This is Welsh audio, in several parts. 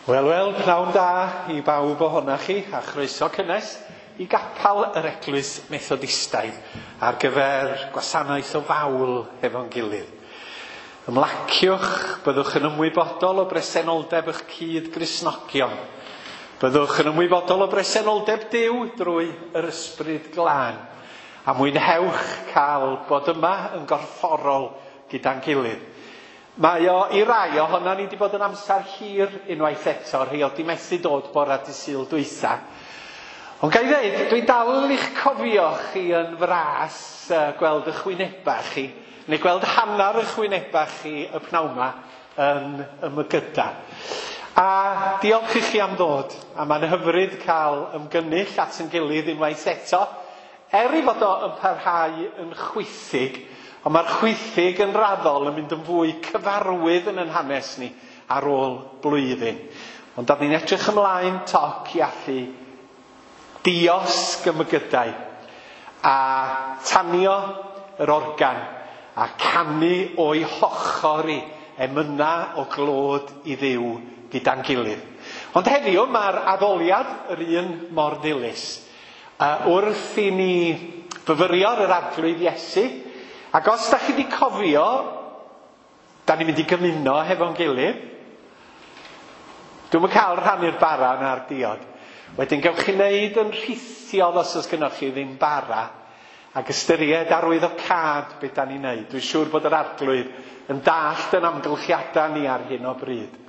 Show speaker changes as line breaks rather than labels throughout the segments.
Wel, pnawn da i bawb ohonoch chi, a chroeso cynnes i gapal yr Eglwys Methodistaidd ar gyfer gwasanaeth o fawl efo'n gilydd. Ymlaciwch, byddwch yn ymwybodol o bresenoldeb eich cyd Gristnogion. Byddwch yn ymwybodol o bresenoldeb Duw drwy yr Ysbryd Glân. A mwynhewch cael bod yma yn gorfforol gyda'n gilydd. Mae o i rai ohona ni wedi bod yn amser hir unwaith eto, rhai o di methu dod bora dy Sul dwytha. Ond ga i ddweud, dwi dal i'ch cofio chi yn fras gweld eich wynebau chi, neu gweld hanner eich wynebau chi y pnawn yma yn ymygyda. A diolch i chi am ddod, a mae'n hyfryd cael ymgynnull at yn gilydd unwaith eto, i fod o yn parhau yn chwythig, ond mae'r chwythig yn raddol yn mynd yn fwy cyfarwydd yn yn hanes ni ar ôl blwyddyn. Ond da ni'n edrych ymlaen toc i allu diosg ymygydau a tanio yr organ a canu o'i hochori emyna o glod i Dduw gyda'n gilydd. Ond heddiw mae'r addoliad yr un mor ddilys. Wrth i ni fyfyrio'r yr arglwydd Iesu, ac os da chi wedi cofio, da ni'n mynd i gymuno hefo'n gilydd. Dwi'n cael rhannu'r bara na'r diod. Wedyn gewch chi wneud yn rhithiol os oes gynnwch chi ddim bara, ac ystyried arwyddocad beth da ni'n wneud. Dwi'n siŵr bod yr arglwydd yn dallt yn amgylchiadau ni ar hyn o bryd.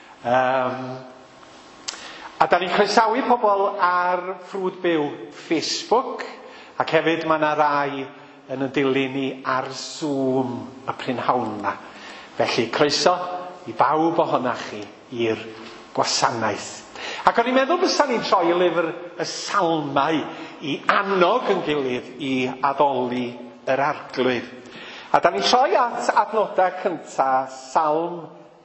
A da ni'n croesawu pobl ar ffrwd byw Facebook, ac hefyd mae yna rai yn y dilyn ni ar Zoom y prynhawn yma. Felly, croeso i bawb ohonach chi i'r gwasanaeth. Ac o'n i'n meddwl bysa ni'n troi i lyfr y salmau i annog yn gilydd i addoli yr arglwydd. A da ni'n troi at adnodau cyntaf, Salm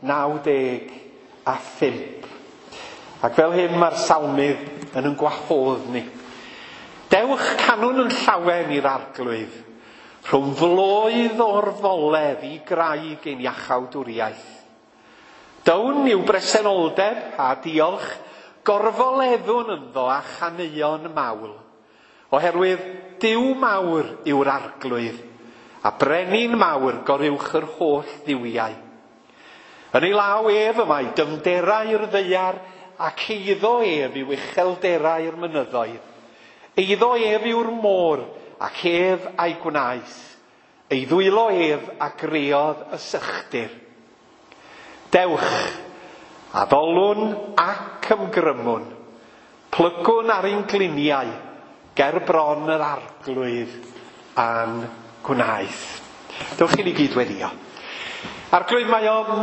95. Ac fel hyn mae'r salmydd yn gwahodd ni. Dewch canwn yn llawen i'r arglwydd, rhwng floedd o'r foledd i graig ein iachawdwriaeth. Down i'w bresenoldeb a diolch, gorfoleddwn ynddo a chaneuon mawl, oherwydd Duw mawr yw'r arglwydd, a brenin mawr goruwch yr holl ddiwiau. Yn ei law ef yma i dyfnderau'r ddeiar, ac eiddo ef yw uchelderau'r mynyddoedd. Eiddo ef yw'r môr, ac ef a'i gwnaeth. Ei ddwylo ef a greodd y sychdir. Dewch, addolwn ac ymgrymwn, plygwn ar ein gliniau, ger bron yr arglwydd a'n gwnaeth. Dewch i ni gydweddio. Arglwydd, mae o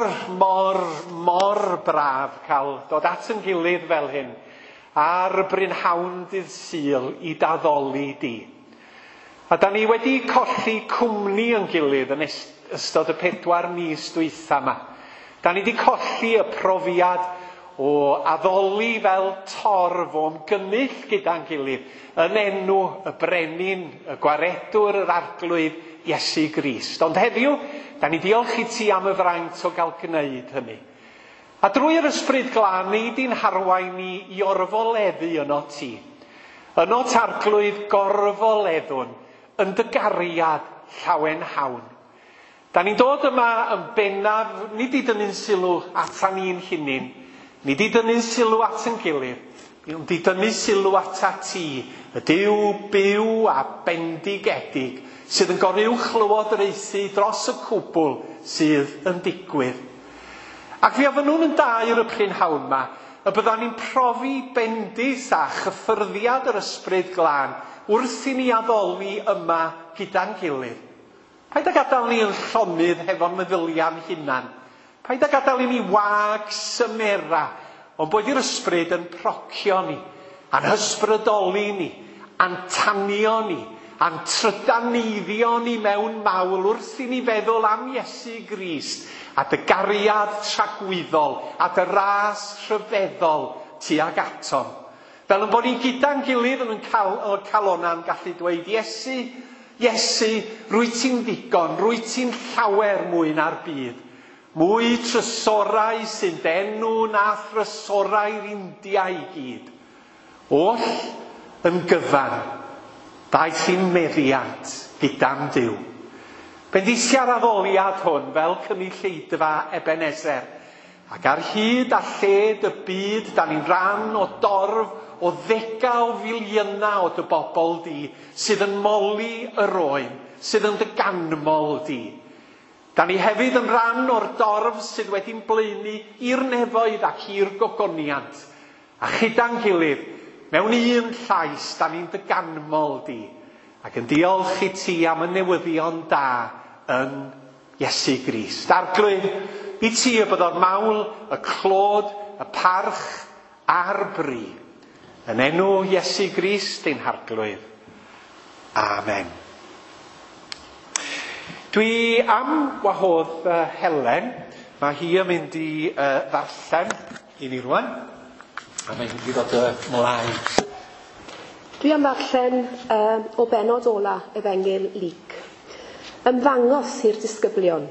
mor braf cael dod at yn gilydd fel hyn ar brynhawn dydd Sul i daddoli di. A da ni wedi colli cwmni yn gilydd yn ystod y 4 mis dwytha yma. Da ni wedi colli y profiad o addoli fel torf o ymgynnull gyda'n gilydd yn enw y brenin, y gwaredwr, yr arglwydd Iesu Grist. Ond heddiw, da ni diolch i ti am y fraint o gael gwneud hynny. A drwy'r Ysbryd Glân, ni di'n harwain ni i orfoleddu yno ti. Yno targlwydd gorfoleddwn yn dy gariad llawen hawn. Da ni'n dod yma yn bennaf, nid i dynnu'n sylw atan ni'n hunin, nid i dynnu'n sylw at yn gilydd, nid i dynnu sylw ata ti, y Duw byw a bendigedig, sydd yn goruwch lywodraethu dros y cwbl sydd yn digwydd. Ac fi ofyn nhw'n dair y prynhawn yma, y byddan ni'n profi bendis a chyffyrddiad yr Ysbryd Glân wrth i ni addoli yma gyda'n gilydd. Paid a gadael ni yn llonydd hefo'n meddyliau'n hunan. Paid a gadael i ni wag symera, ond bod i'r ysbryd yn procio ni, a'n hysbrydoli ni, a'n tanio ni, a'n trydaneiddio ni mewn mawl wrth i ni feddwl am Iesu Grist, a dy gariad tragwyddol, a dy ras rhyfeddol tuag atom. Fel yn bod ni gyda'n gilydd yn calona'n gallu dweud, Iesu, rwy ti'n ddigon, rwy ti'n llawer mwy na'r byd. Mwy trysorau sy'n denw na thrysorau'r India i gyd. Oll yn gyfan, daeth i'n meddiant gyda'n Duw. Bendisia'r addoliad hwn fel cynulleidfa Ebenezer, ac ar hyd a lled y byd, da ni'n rhan o dorf o ddega o filiynau o dy bobl di, sydd yn moli yr oen, sydd yn dy ganmol di. Da ni hefyd yn rhan o'r dorf sydd wedi'n blaenu i'r nefoedd ac i'r gogoniant. A chyda'n gilydd, mewn un llais, da ni'n dy ganmol di. Ac yn diolch i ti am y newyddion da yn Iesu Grist. Arglwydd i ti y bydd o'r mawl, y clod, y parch a'r bri. Yn enw Iesu Grist ein harglwydd. Amen. Dwi am wahodd Helen. Mae hi yn mynd i ddarllen i ni rwan. A mae hi'n dod ymlaen.
Dwi am ddarllen o benod ola Efengil Luc. Ymddangos i'r disgyblion.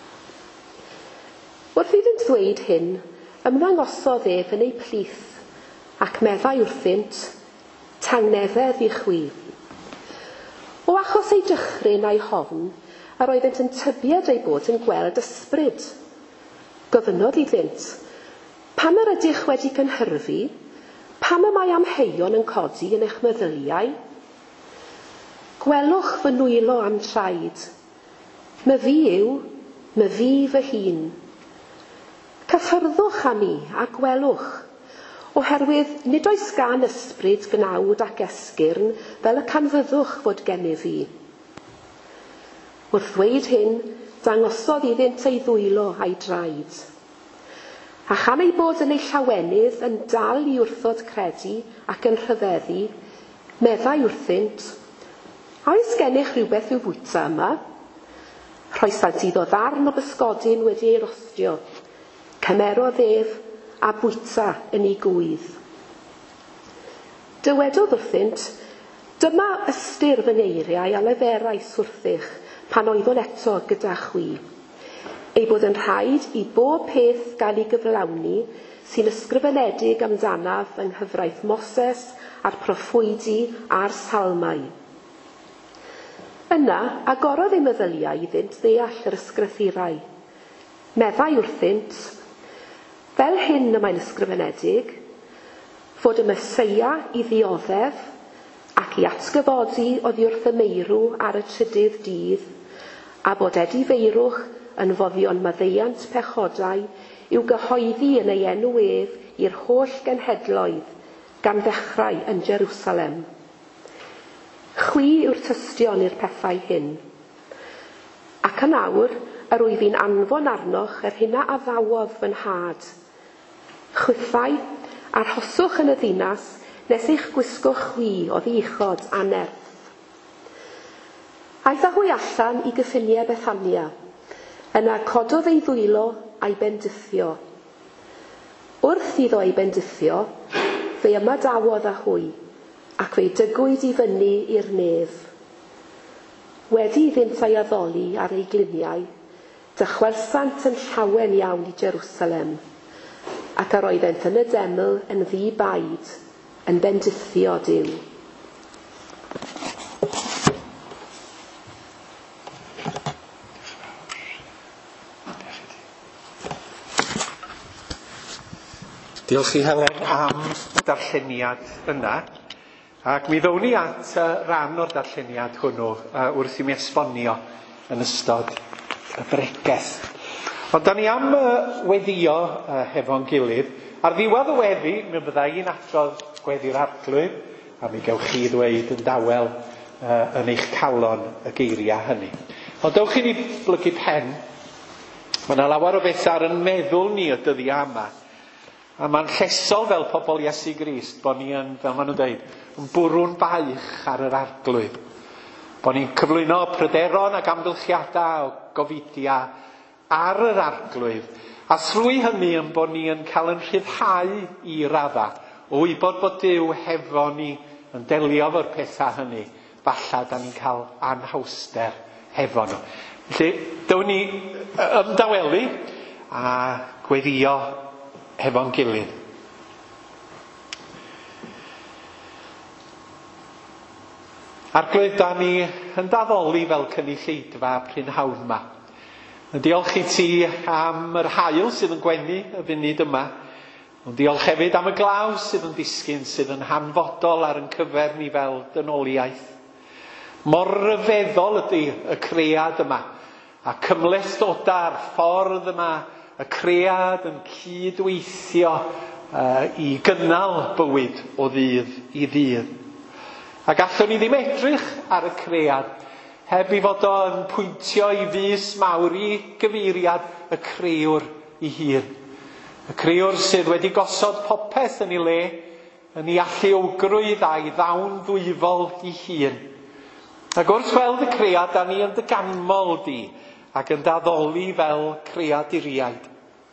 Wrth iddynt ddweud hyn, ymddangosodd ef yn ei plith ac meddai wrthynt, tangnefedd i chwi. O achos ei dychryn a'i hofn, a roeddent yn tybied ei bod yn gweld ysbryd. Gofynodd iddynt, pam yr ydych wedi cynhyrfu, pam y mae amheuon yn codi yn eich meddyliau? Gwelwch fy nwylo am traed. My fi yw, my fi fy hun. Cyffyrddwch am mi a gwelwch, oherwydd nid oes gan ysbryd gnawd ac esgyrn fel y canfyddwch fod gennyf fi. Wrth ddweud hyn, dangosodd iddynt ei ddwylo a'i draed. A cham ei bod yn ei llawenydd yn dal i wrthod credu ac yn rhyfeddu, meddai wrthynt, oes gennych rhywbeth i'w fwyta yma? Rhoesant iddo ddarn o bysgodyn wedi ei rostio, cymerodd ef a bwyta yn ei gwydd. Dywedodd wrthynt, dyma ystyr fy neiriau a leferais wrthych pan oeddwn eto gyda chwi. Ei bod yn rhaid i bob peth gael ei gyflawni sy'n ysgrifenedig amdanaf yng nghyfraith Moses a'r proffwydi a'r salmau. Yna, agorodd ei meddyliau iddynt ddeall yr ysgrythurau. Meddai wrthynt, fel hyn y mae'n ysgrifenedig, fod y Meseia i ddioddef ac i atgyfodi oddi wrth y meirw ar y trydydd dydd, a bod Edi Feirwch yn foddion maddeiant pechodau i'w gyhoeddi yn ei enw ef i'r holl genhedloedd gan ddechrau yn Jerusalem. Chwi yw'r tystion i'r pethau hyn. Ac yn awr, yr wyf fi'n anfon arnoch yr hynna a ddawodd fy nhad. Chwythau, arhoswch yn y ddinas nes eich gwisgoch chwi o ddichod a nerth. Aeth â hwy allan i gyffiniau Bethania. Yna cododd ei ddwylo a'i bendithio. Wrth iddo ei bendithio, fe ymadawodd â hwy, ac fe'i dygwyd i fyny i'r nef. Wedi iddynt ei addoli ar ei gliniau, dychwelsant yn llawen iawn i Jerusalem, ac yr oeddent yn y deml yn ddi-baid, yn bendithio Duw.
Diolch i Helen am y darlleniad yna. Ac mi ddown ni at ran o'r darlleniad hwnnw wrth i mi esbonio yn ystod y bregeth. Ond da ni am weddio hefo'n gilydd. Ar ddiwedd y weddi, mi bydda i'n adrodd gweddi'r arglwydd, a mi gewch chi ddweud yn dawel yn eich calon y geiriau hynny. Ond dewch i ni blygu pen. Mae yna lawer o beth ar yn meddwl ni y dyddiau yma. A mae'n llesol fel pobl Iesu Grist bod ni yn, fel maen nhw'n dweud, yn bwrw'n baich ar yr arglwydd. Bod ni'n cyflwyno pryderon ac amgylchiadau o gofidia ar yr arglwydd. A thrwy hynny yn bod ni yn cael yn rhyddhau i radda o wybod bod Duw hefo ni yn delio efo'r pethau hynny. Falla da ni'n cael anhawster hefo nhw. Felly, dewn ni ymdawelu a gweddio hefo'n gilydd. Arglwydd, da ni yn daddoli fel cynulleidfa prynhawn yma. Diolch i ti am yr haul sydd yn gwenu y funud yma. Diolch hefyd am y glaw sydd yn disgyn, sydd yn hanfodol ar yn cyfer ni fel dynoliaeth. Mor ryfeddol ydy y cread yma, a cymhlethoda'r ffordd yma y cread yn cydweithio i gynnal bywyd o ddydd i ddydd. A gallwn ni ddim edrych ar y cread heb i fod o'n pwyntio i fys mawr i gyfeiriad y Creuwr ei hun. Y Creuwr sydd wedi gosod popeth yn ei le, yn ei alluogrwydd a'i ddawn ddwyfol ei hun. Ac wrth weld y cread, da ni yn dy ganmol di ac yn daddoli fel creaduriaid.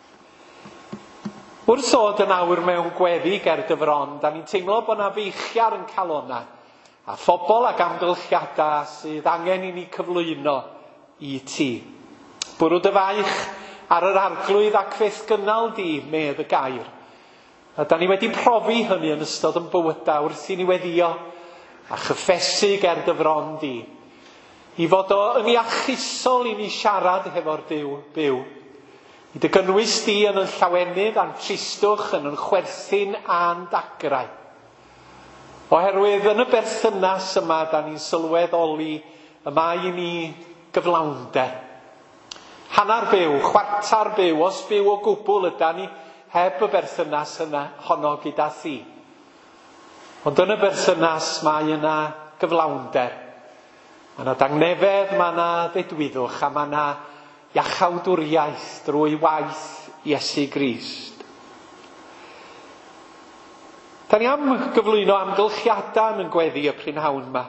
Wrth ddod yn awr mewn gweddi ger dy fron, da ni'n teimlo bod yna feichiar yn calonna, a phobl ac amgylchiadau sydd angen i ni cyflwyno i ti. Bwrw dy faich ar yr arglwydd ac feth gynnal di, medd y gair. A da ni wedi profi hynny yn ystod yn bywyda wrth i ni weddio a chyffesu ger dy fron di. I fod o yn iachusol i ni siarad hefo'r Duw byw. I dy gynnwys di yn yn llawenydd a'n tristwch, yn chwerthin a'n dagrau. Oherwydd yn y berthynas yma, da ni'n sylweddoli y mae ni gyflawnder. Hannar byw, chwartar byw, os byw o gwbl yda ni heb y berthynas yna honno gyda thi. Ond yn y berthynas mae yna gyflawnder. Mae yna dangnefedd, mae yna ddedwyddwch, a mae yna iachawdwriaeth drwy waith Iesu Grist. Da ni am gyflwyno amgylchiadau yn gweddi y prynhawn yma.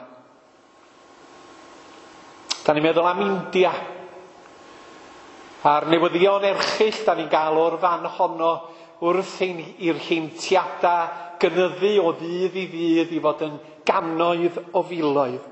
Da ni'n meddwl am India. A'r newyddion erchyll da ni'n gael o'r fan honno wrth i'r heintiadau gynyddu o ddydd i ddydd i fod yn gannoedd o filoedd.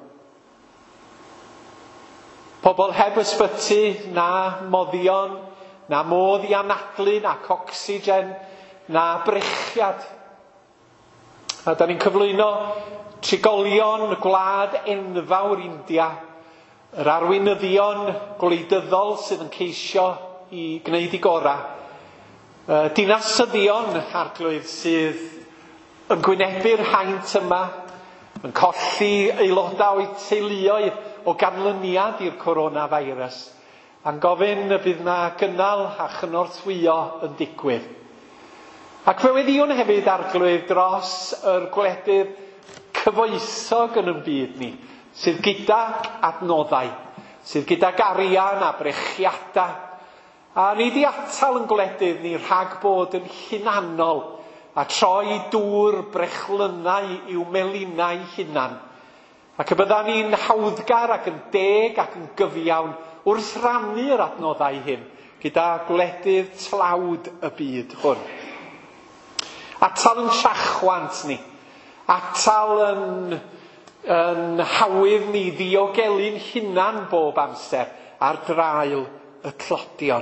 Pobl heb ysbyty, na moddion, na modd i anadlu, nac ocsigen, na brechiad. A da ni'n cyflwyno trigolion y gwlad enfawr India, yr arweinyddion gwleidyddol sydd yn ceisio i gwneud i gorau, dinasyddion arglwydd sydd yn gwynebu'r haint yma, yn colli aelodau o'u teuluoedd o ganlyniad i'r coronavirus, a'n gofyn y bydd na gynnal a chynorthwyo yn digwydd. Ac fe weddiwn hefyd arglwydd dros yr gwledydd cyfoesog yn yn byd ni, sydd gyda adnoddau, sydd gyda arian a brechiadau, a ni di atal yn gwledydd ni rhag bod yn hunanol a troi dŵr brechlynau i'w melinau hunan. Ac y bydda ni'n hawddgar ac yn deg ac yn gyfiawn wrth rannu'r adnoddau hyn gyda gwledydd tlawd y byd hwn. Atal yn siachwant ni, atal yn hawydd ni ddiogelu'n hunan bob amser ar draul y tlodion.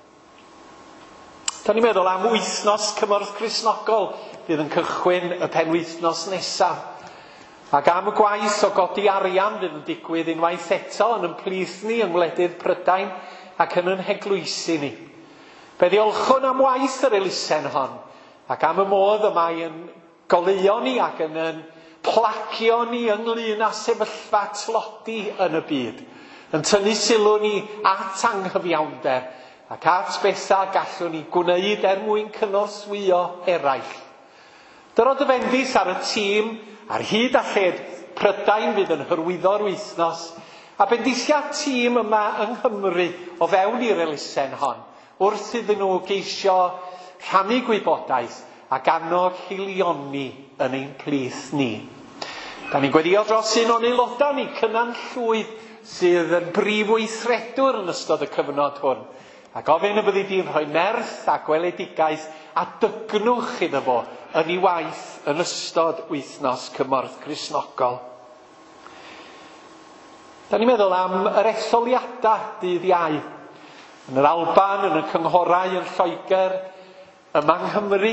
Da ni'n meddwl am wythnos cymorth Cristnogol fydd yn cychwyn y penwythnos nesaf. Ac am y gwaith o godi arian fydd yn digwydd unwaith eto yn plith ni yng ngwledydd Prydain ac yn heglwysi ni. Fe ddiolchwn am waith yr elusen hon, ac am y modd y mae yn goleuo ni ac yn placio ni ynglŷn â sefyllfa tlodi yn y byd, yn tynnu sylw ni at anghyfiawnder ac at bethau gallwn ni gwneud mwyn cynorthwyo eraill. Dyro dy fendith ar y tîm ar hyd a lled Prydain fydd yn hyrwyddo'r wythnos, a bendithiad tîm yma yng Nghymru o fewn i'r elusen hon, wrth iddyn nhw geisio rhannu gwybodaeth ac annog hilioni yn ein plith ni. Da ni'n gweddio dros un o'n aelodau ni, Cynan Llwyd, sydd yn brif weithredwr yn ystod y cyfnod hwn. A gofyn y byddi di'n rhoi nerth a gweledigaeth a dygnwch iddo fo yn ei waith yn ystod wythnos cymorth Cristnogol. Da ni'n meddwl am yr etholiadau dydd Iau. yn yr Alban, yn y cynghorau yn Lloegr, yma yng Nghymru.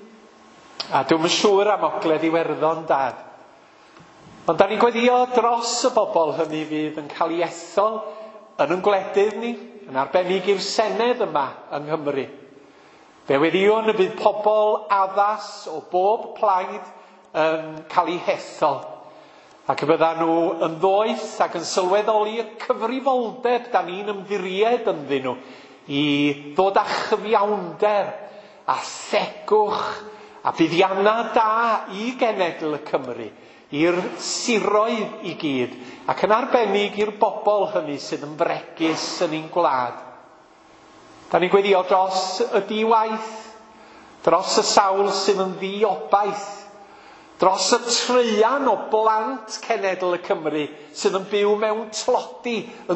A dwi'n siŵr am Ogledd Iwerddon, Dad. Ond da ni'n gweddio dros y bobl hynny fydd yn cael ei ethol yn ein gwledydd ni, yn arbennig i'r Senedd yma yng Nghymru. Fe weddiwn y bydd pobl addas o bob plaid yn cael ei hethol. Ac y byddan nhw yn ddoeth ac yn sylweddoli y cyfrifoldeb da ni'n ymddiried ynddyn nhw i ddod â chyfiawnder a thegwch a buddianna da i genedl y Cymru, i'r siroedd i gyd, ac yn arbennig i'r bobl hynny sydd yn fregus yn ein gwlad. Da ni'n gweddio dros y diwaith, dros y sawl sydd yn ddiobaith, dros y treuan o blant cenedl y Cymru sydd yn byw mewn tlodi yn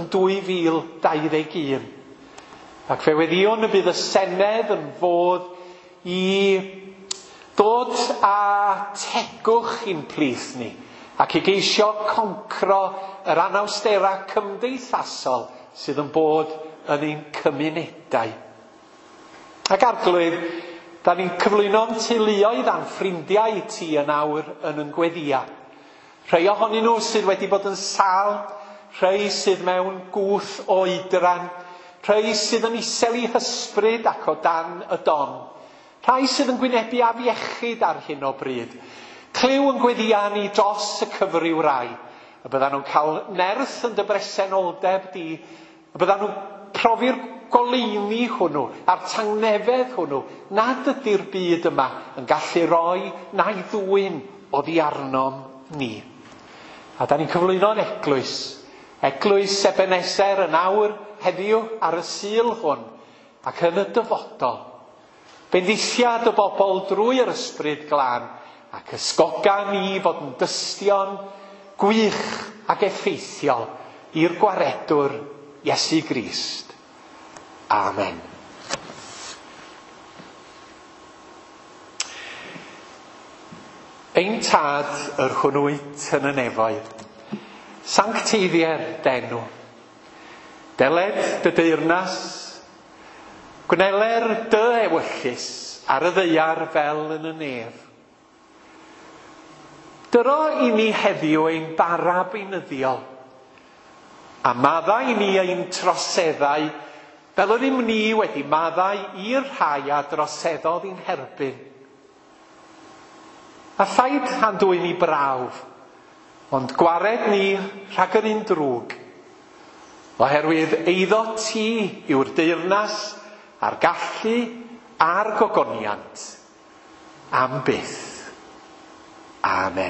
2021. Ac fe weddiwn y bydd y Senedd yn fod i ddod â tegwch i'n plith ni ac i geisio concro yr anawstera cymdeithasol sydd yn bod yn ein cymunedau. Ac arglwydd, da ni'n cyflwyno'n teuluoedd a'n ffrindiau ti yn awr yn yn gweddia. Rhai ohonyn nhw sydd wedi bod yn sâl, rhai sydd mewn gwth o oedran, rhai sydd yn isel i hysbryd ac o dan y don, rhai sydd yn gwynebu afiechyd ar hyn o bryd. Cliw yn gweddia ni dros y cyfryw rai, a byddan nhw'n cael nerth yn dy bresenoldeb di, a byddan nhw'n profi'r goleuni hwnnw, a'r tangnefedd hwnnw, nad ydy'r byd yma yn gallu roi na'i ddwyn oddi arnom ni. A da ni'n cyflwyno'n eglwys Ebeneser yn awr heddiw ar y sul hwn, ac yn y dyfodol. Bendithiad y bobl drwy'r ysbryd glân, ac ysgoga ni fod yn dystion gwych ac effeithiol i'r gwaredwr Iesu Grist. Amen. Ein tad yr hwnnwyd yn y nefoedd, sancteiddiau'r denw, deled dy deyrnas, gweneler dy ewyllus ar y ddeiar fel yn y nef. Dyro i ni heddiw ein bara beunyddiol, a maddau i ni ein troseddau fel yr ni wedi maddau i'r rhai a droseddodd i'n herbyn. A thaid han dwy'n ni brawf, ond gwared ni rhag yr un drwg, oherwydd eiddo ti yw'r deyrnas a'r gallu a'r gogoniant am byth. Amen.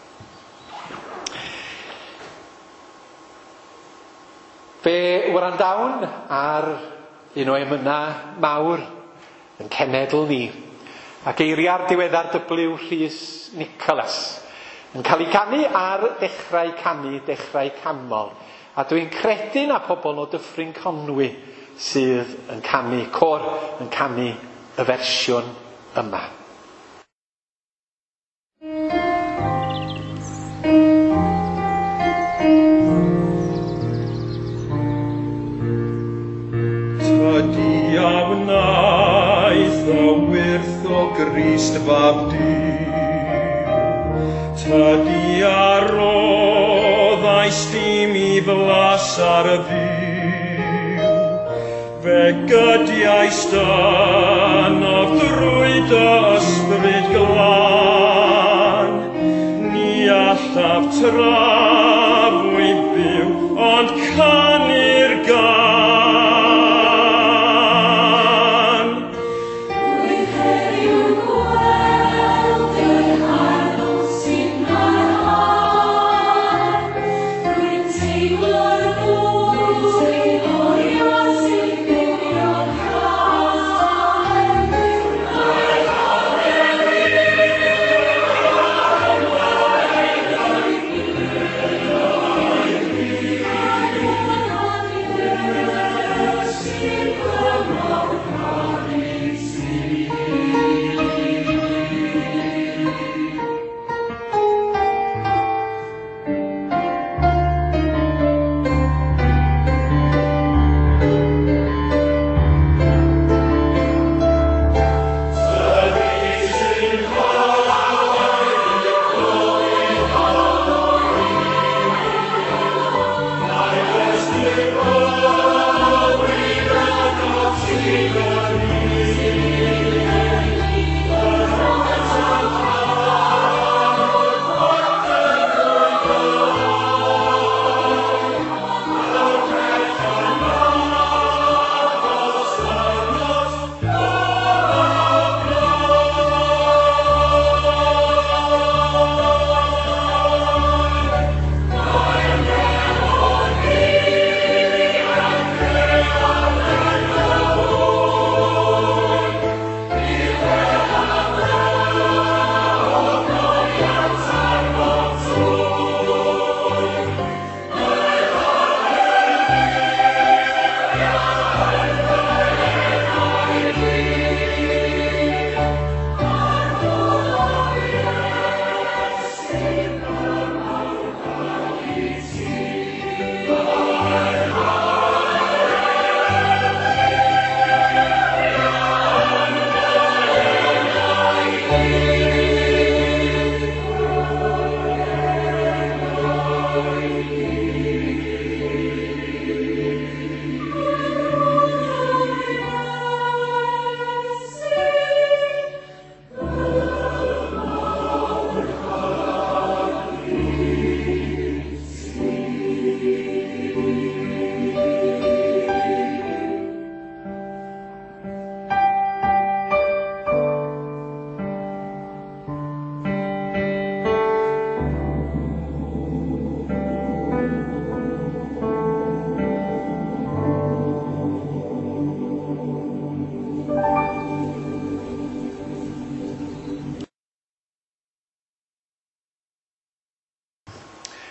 Fe wrandawn ar un o emynau mawr yn cenedl ni, ac eiria'r diweddar dyblyw Rhys Nicholas yn cael ei canu ar dechrau canmol, a dwi'n credu na pobl o Dyffryn Conwy sydd yn canu, cor yn canu y fersiwn yma.
Tydi a wnaeth o wyrth o Grist fab Duw, tydi a roddais dim i flas ar y fyw, fe gydiais dynaf drwy dy ysbryd glân, ni allaf trafwy byw, ond canu'r gan.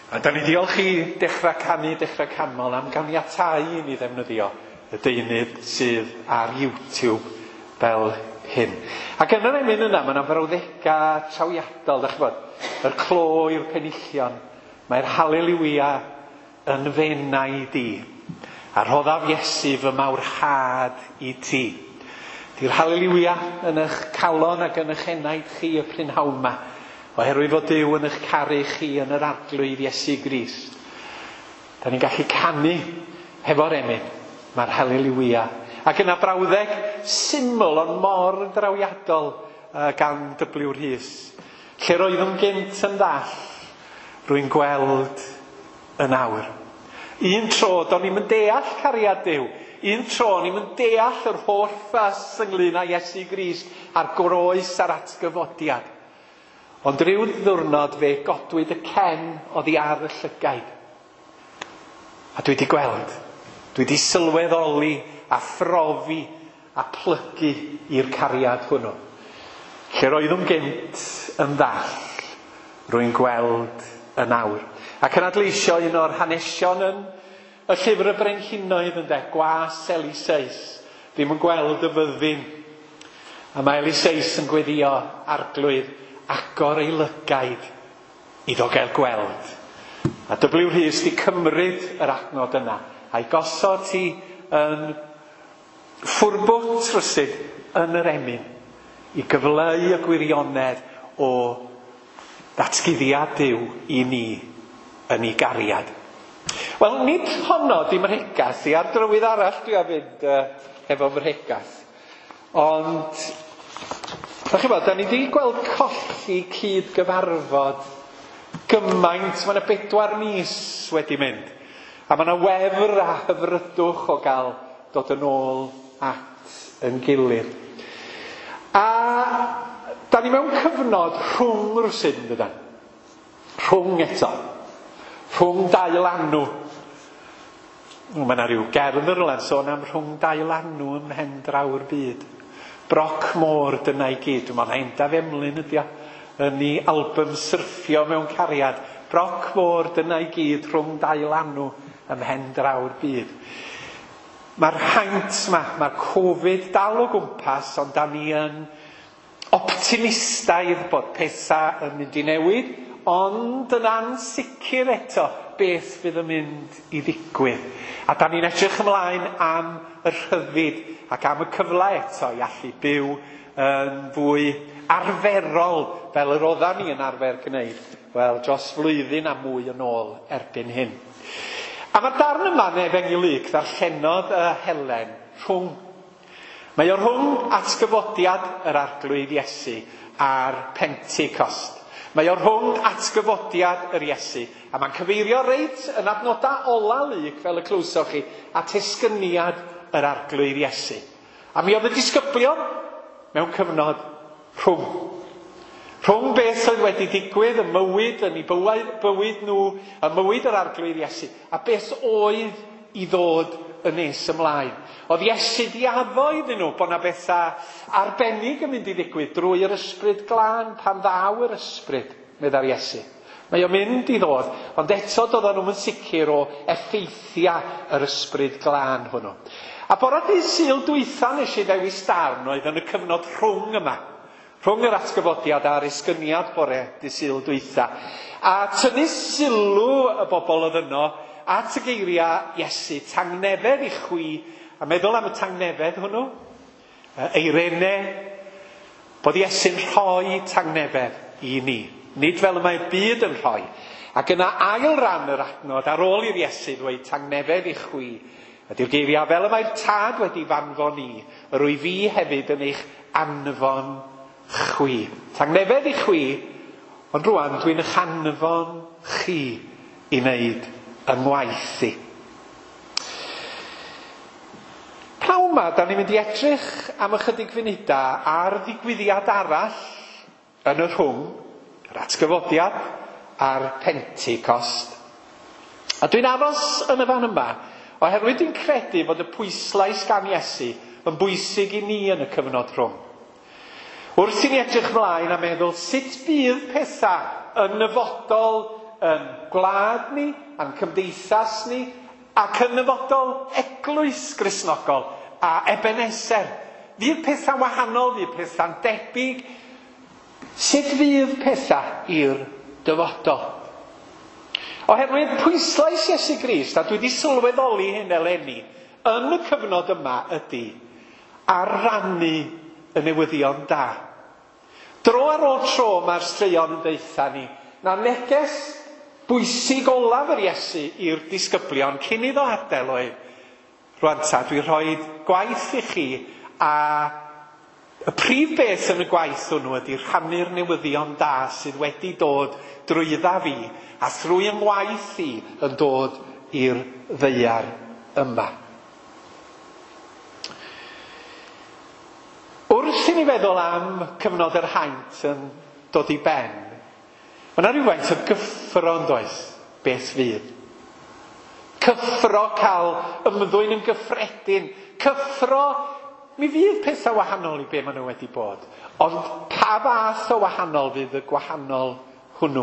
A da ni diolch i dechrau canmol am ganiatáu i ni ddefnyddio y deunydd sydd ar YouTube fel hyn. Ac yn yr emyn yna, mae yna frawddegau trawiadol, dach chi'n bod, yr clo i'r penillion, mae'r Hallelujah yn fenau di, a rhoddaf Iesu fy mawrhad i ti. Di'r Hallelujah yn eich calon ac yn eich enaid chi y prynhawn yma, oherwydd fod Duw yn eich caru chi yn yr arglwydd Iesu Grist. Da ni'n gallu canu hefo'r emyn, mae'r Hallelujah. Ac yna brawddeg syml ond mor drawiadol gan W. Rhys. Lle roeddwn gynt yn ddall, rwy'n gweld yn awr. Un tro, do'n ni'n deall cariad Duw. Un tro, ni'n deall yr holl ffys ynglyn â Iesu Grist a'r groes a'r atgyfodiad. Ond rhyw ddiwrnod fe godwyd y cen oddi ar y llygaid. A dwi wedi gweld, dwi wedi sylweddoli a phrofi a plygu i'r cariad hwnnw. Lle roeddwn gynt yn ddall, rwy'n gweld yn awr. Ac yn adleisio un o'r hanesion yn y llyfr y Brenhinoedd ynde, Gwas Eliseis, ddim yn gweld y fyddin. A mae Eliseis yn gweddio arglwydd agor ei lygaid iddo gael gweld. A W. Rhys di cymryd yr adnod yna a'i gosod ti yn ffwrbwt rhysid yn yr emyn i gyfleu y gwirionedd o ddatguddiad Duw i ni yn ei gariad. Wel, nid honno dim mregas i, ar drywydd arall dwi a fynd efo mregas. Ond, dach chi'n bod, da ni wedi gweld colli cyd gyfarfod gymaint, mae yna 4 mis wedi mynd. A mae yna wefr a hyfrydwch o gael dod yn ôl at yn gilydd. A da ni mewn cyfnod rhwng rwsyn, dydan. Rhwng eto. Rhwng 2 lanw. Mae yna rhyw gerdd yr yla'n sôn am rhwng 2 lanw ym mhen draw'r byd. Broc môr dyna i gyd. Mae'n Henda Femlyn ydi o. Yn ei album Syrffio mewn cariad. Broc môr dyna i gyd rhwng 2 lanw ym mhen draw'r byd. Mae'r haint yma, mae'r Covid dal o gwmpas, ond da ni yn optimistaidd bod pethau yn mynd i newid, ond yn ansicr eto beth fydd yn mynd i ddigwydd. A da ni'n edrych ymlaen am y rhyddid ac am y cyfle eto i allu byw yn fwy arferol fel yr oeddan ni yn arfer gwneud. Wel, dros flwyddyn a mwy yn ôl erbyn hyn. A mae'r darn yma Efengylig ddarllenodd Helen rhwng. Mae o rhwng atgyfodiad yr arglwydd Iesu a'r Pentecost. Mae o rhwng atgyfodiad yr Iesu. A mae'n cyfeirio reit yn adnodau ola lyg fel y clwsoch chi at esgyniad yr arglwydd Iesu. A mi oedd y disgyblion mewn cyfnod rhwng. Rhwng beth oedd wedi digwydd y mywyd yn ei bywyd nhw, y mywyd yr arglwydd Iesu, a beth oedd i ddod yn nes ymlaen. Oedd Iesu di addo iddyn nhw bod na bethau arbennig yn mynd i ddigwydd drwy'r ysbryd glân, pan ddaw yr ysbryd, medda'r Iesu. Mae o'n mynd i ddod, ond eto doedden nhw'n sicr o effeithiau yr ysbryd glân hwnnw. A bore dydd Sul dwytha nes i ddewis darn oedd yn y cyfnod rhwng yma. Rhwng yr atgyfodiad a'r esgyniad bore dydd Sul dwytha. A tynnu sylw y bobl oedd yno at y geiriau Iesu, tangnefedd i chwi, a meddwl am y tangnefedd hwnnw, eirennau, bod Iesu'n rhoi tangnefedd i ni. Nid fel y mae'r byd yn rhoi. Ac yna ail ran yr adnod ar ôl i'r Iesu ddweud tangnefedd i chwi. Ydy'r geiriau fel y mae'r tad wedi fanfon ni, rwy fi hefyd yn eich anfon chwi. Tangnefedd i chwi, ond rwan dwi'n eich anfon chi i wneud yng ngwaith i. Pnawn yma, da ni'n mynd i edrych am ychydig funudau ar ddigwyddiad arall yn y rhwng, yr atgyfodiad a'r Pentecost. A dwi'n aros yn y fan yma, oherwydd dwi'n credu fod y pwyslais gan Iesu yn bwysig i ni yn y cyfnod rhwng. Wrth i ni edrych mlaen a meddwl sut bydd pethau yn nyfodol yn gwlad ni, a'n cymdeithas ni, ac yn nyfodol eglwys Gristnogol a Ebeneser. Fydd pethau wahanol, fydd pethau'n debyg. Sut fydd pethau i'r dyfodol? Oherwydd pwyslais Iesu Grist, a dwi wedi sylweddoli hyn eleni, yn y cyfnod yma ydy ar rannu y newyddion da. Dro ar ôl tro mae'r straeon yn deitha ni, na neges bwysig olaf yr Iesu i'r disgyblion cyn iddo adael oedd rwan ta, dwi'n rhoi gwaith i chi, a y prif beth yn y gwaith hwnnw ydy rhannu'r newyddion da sydd wedi dod drwydda fi a thrwy yngwaith i yn dod i'r ddaear yma. Wrth i ni feddwl am cyfnod yr haint yn dod i ben, mae yna rhywfaint o gyffro yn does, beth fydd. Cyffro cael ymddwyn yn gyffredin, cyffro, mi fydd pethau wahanol i be maen nhw wedi bod, ond pa fath o wahanol fydd y gwahanol hwnnw.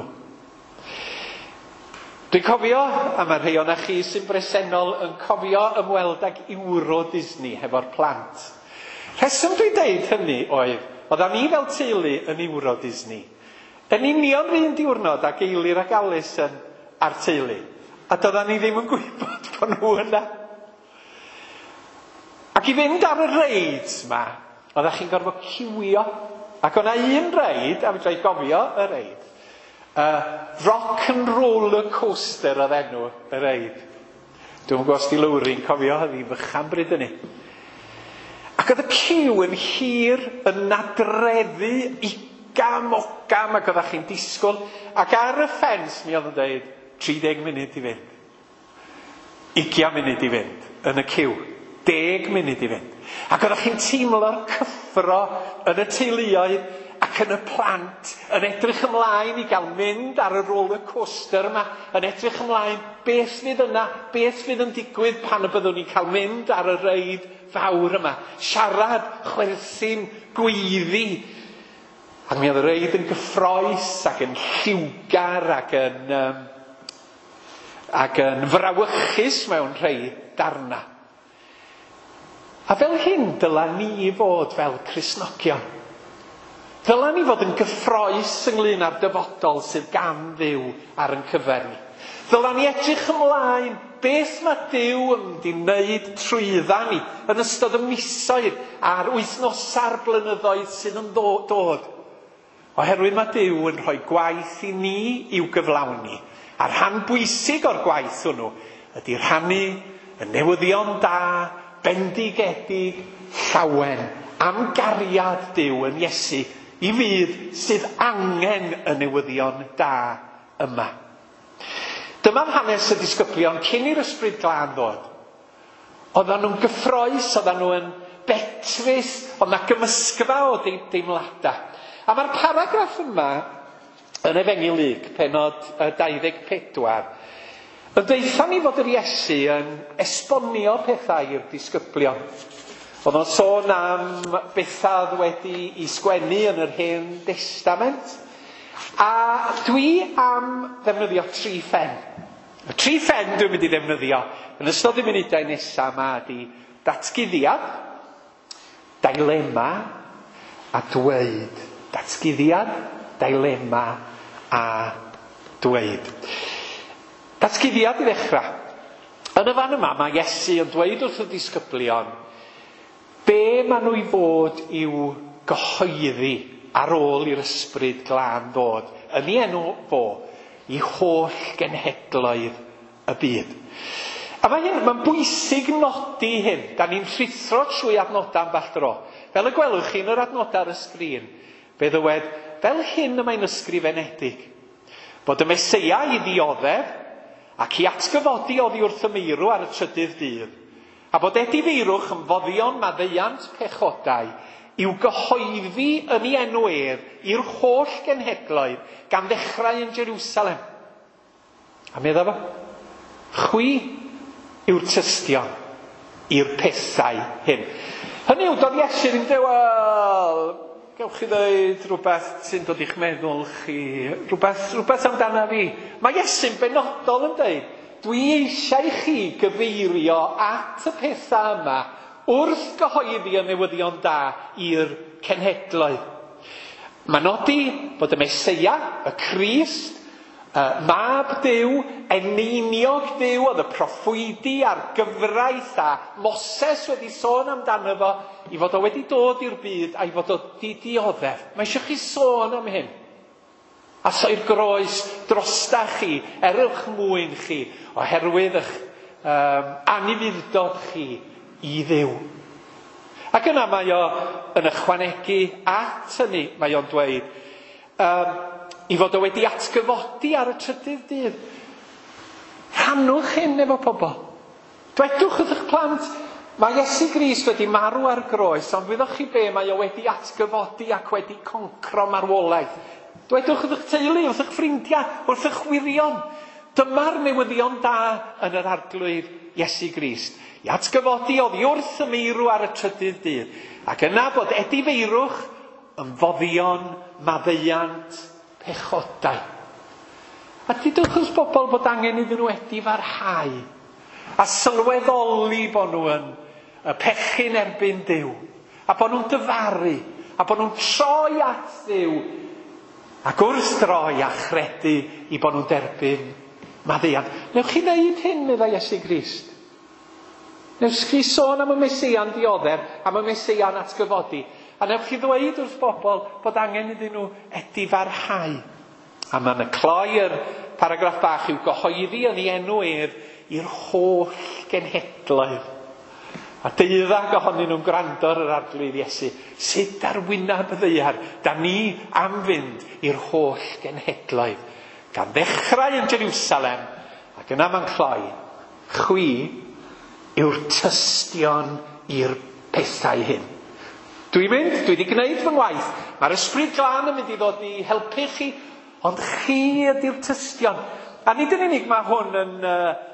Dwi'n cofio, a mae rhai o'na chi sy'n bresennol yn cofio ymweld ag Euro Disney hefo'r plant. Rheswm dwi'n deud hynny oeddan ni fel teulu yn Euro Disney, yn union rhywun diwrnod ag Eilir ag Alison ar teulu, a doeddan ni ddim yn gwybod bod nhw yna. Ac i fynd ar y reids yma, oeddech chi'n gorfod ciwio, ac o'na un reid, a fydda i gofio y reid, Rock and Roller Coaster oedd enw y reid. Dwi'n gwybod os di Lowri'n cofio, hynny fychan bryd yni. Ac oedd y ciw yn hir, yn nadreddu, igam, ogam, ac oeddech chi'n disgwyl, ac ar y ffens mi oedd yn dweud 30 munud i fynd. 20 munud i fynd yn y ciw. 10 munud i fynd. Ac oeddech chi'n teimlo'r cyffro yn y teuluoedd ac yn y plant, yn edrych ymlaen i gael mynd ar y roller coaster yma, yn edrych ymlaen beth fydd yna, beth fydd yn digwydd pan y byddwn ni'n cael mynd ar y reid fawr yma, siarad, chwerthin, gweiddi. Ac mi oedd y reid yn gyffroes ac yn lliwgar ac yn frawychus mewn rhai darna. A fel hyn dyla ni fod fel Cristnogion. Dyla ni fod yn gyffroes ynglyn â'r dyfodol sydd gan Dduw ar yn cyfer ni. Dyla ni edrych ymlaen beth mae Duw yn mynd i wneud trwydda ni yn ystod y misoedd a'r wythnosa'r blynyddoedd sydd yn dod. Oherwydd mae Duw yn rhoi gwaith i ni i'w gyflawni. A'r rhan bwysig o'r gwaith hwnnw ydy rhannu y newyddion da, bendigedig, llawen, am gariad Duw yn Iesu i fydd sydd angen y newyddion da yma. Dyma'n hanes y disgyblion cyn i'r Ysbryd Glân ddod. Oeddan nhw'n gyffroes, oeddan nhw'n betrus, oedd yna gymysgfa o deimladau. A mae'r paragraff yma yn Efengyl penod 24 yn deitha ni fod yr Iesu yn esbonio pethau i'r disgyblion. Oedd o'n sôn am bethau wedi i sgwennu yn yr Hen Testament. A dwi am ddefnyddio 3 ffen. Y 3 ffen dwi'n mynd i ddefnyddio yn ystod y munudau nesaf yma ydy datguddiad, dailema a dweud. Datguddiad, dailema a dweud. Datguddiad i ddechrau. Yn y fan yma mae Iesu yn dweud wrth y disgyblion be maen nhw i fod i'w gyhoeddi ar ôl i'r Ysbryd Glân ddod, yn ei enw fo, i holl genhedloedd y byd. A mae'n bwysig nodi hyn, da ni'n rhithro trwy adnodau am bell dro. Fel y gwelwch chi yn yr adnodau ar y sgrin, fe ddywed, fel hyn y mae'n ysgrifenedig, bod y Meseia i ddioddef ac i atgyfodi oddi wrth y meirw ar y trydydd dydd, a bod Edifeirwch yn foddion maddeuant pechodau i'w gyhoeddi yn ei enw i'r holl genhedloedd gan ddechrau yn Jerusalem. A meddwl fo, chwi yw'r tystion i'r pethau hyn. Hynny yw, doedd Iesu ddim dweud, wel, gewch chi ddweud rhywbeth sy'n dod i'ch meddwl chi, rhywbeth amdana fi. Mae Iesu'n benodol yn dweud, dwi eisiau chi gyfeirio at y pethau yma wrth gyhoeddi y newyddion da i'r cenhedloedd. Mae'n nodi bod y Meseia, y Crist, mab Duw, eneiniodd Duw oedd y proffwydi a'r gyfraith a Moses wedi sôn amdano fo i fod o wedi dod i'r byd a'i fod o di dioddef. Mae eisiau chi sôn am hyn. A soi'r groes drosta chi, erwch mwyn chi, oherwydd eich anifuddod chi i Dduw. Ac yna mae o yn ychwanegu at hynny, mae o'n dweud, i fod o wedi atgyfodi ar y trydydd dydd. Rhannwch hyn efo pobl. Dwedwch wrth eich plant, mae Iesu Grist wedi marw ar groes, ond fyddwch chi be mae o wedi atgyfodi ac wedi concro marwolaeth. Dwedwch wrth eich teulu, wrth eich ffrindiau, wrth eich wirion. Dyma'r newyddion da yn yr arglwydd Iesu Grist. I atgyfodi oddi wrth y meirw ar y trydydd dydd. Ac yna bod edifeirwch yn foddion, maddeuant, pechodau. A dydwch wrth bobl bod angen iddyn nhw edifarhau. A sylweddoli bod nhw yn pechu'n erbyn Duw. A bod nhw'n dyfaru. A bod nhw'n troi at Duw. Ac wrth droi a chredu i bod nhw'n derbyn maddeuant. Newch chi wneud hyn, meddai Iesu Grist. Newch chi sôn am y Meseia'n dioddef, am y Meseia'n atgyfodi. A newch chi ddweud wrth bobl bod angen iddyn nhw edifarhau. A mae'n y cloi'r paragraff bach i'w gyhoeddi yn ei enw i'r holl genhedloedd. A deuddag ohonyn nhw'n gwrando ar yr arglwydd Iesu. Sut ar wyneb y ddeiar, da ni am fynd i'r holl genhedloedd. Gan ddechrau yn Jerusalem, ac yna mae'n cloi, chwi yw'r tystion i'r pethau hyn. Dwi wedi gwneud fy ngwaith. Mae'r Ysbryd Glân yn mynd i ddod i helpu chi, ond chi ydy'r tystion. A nid yn unig mae hwn yn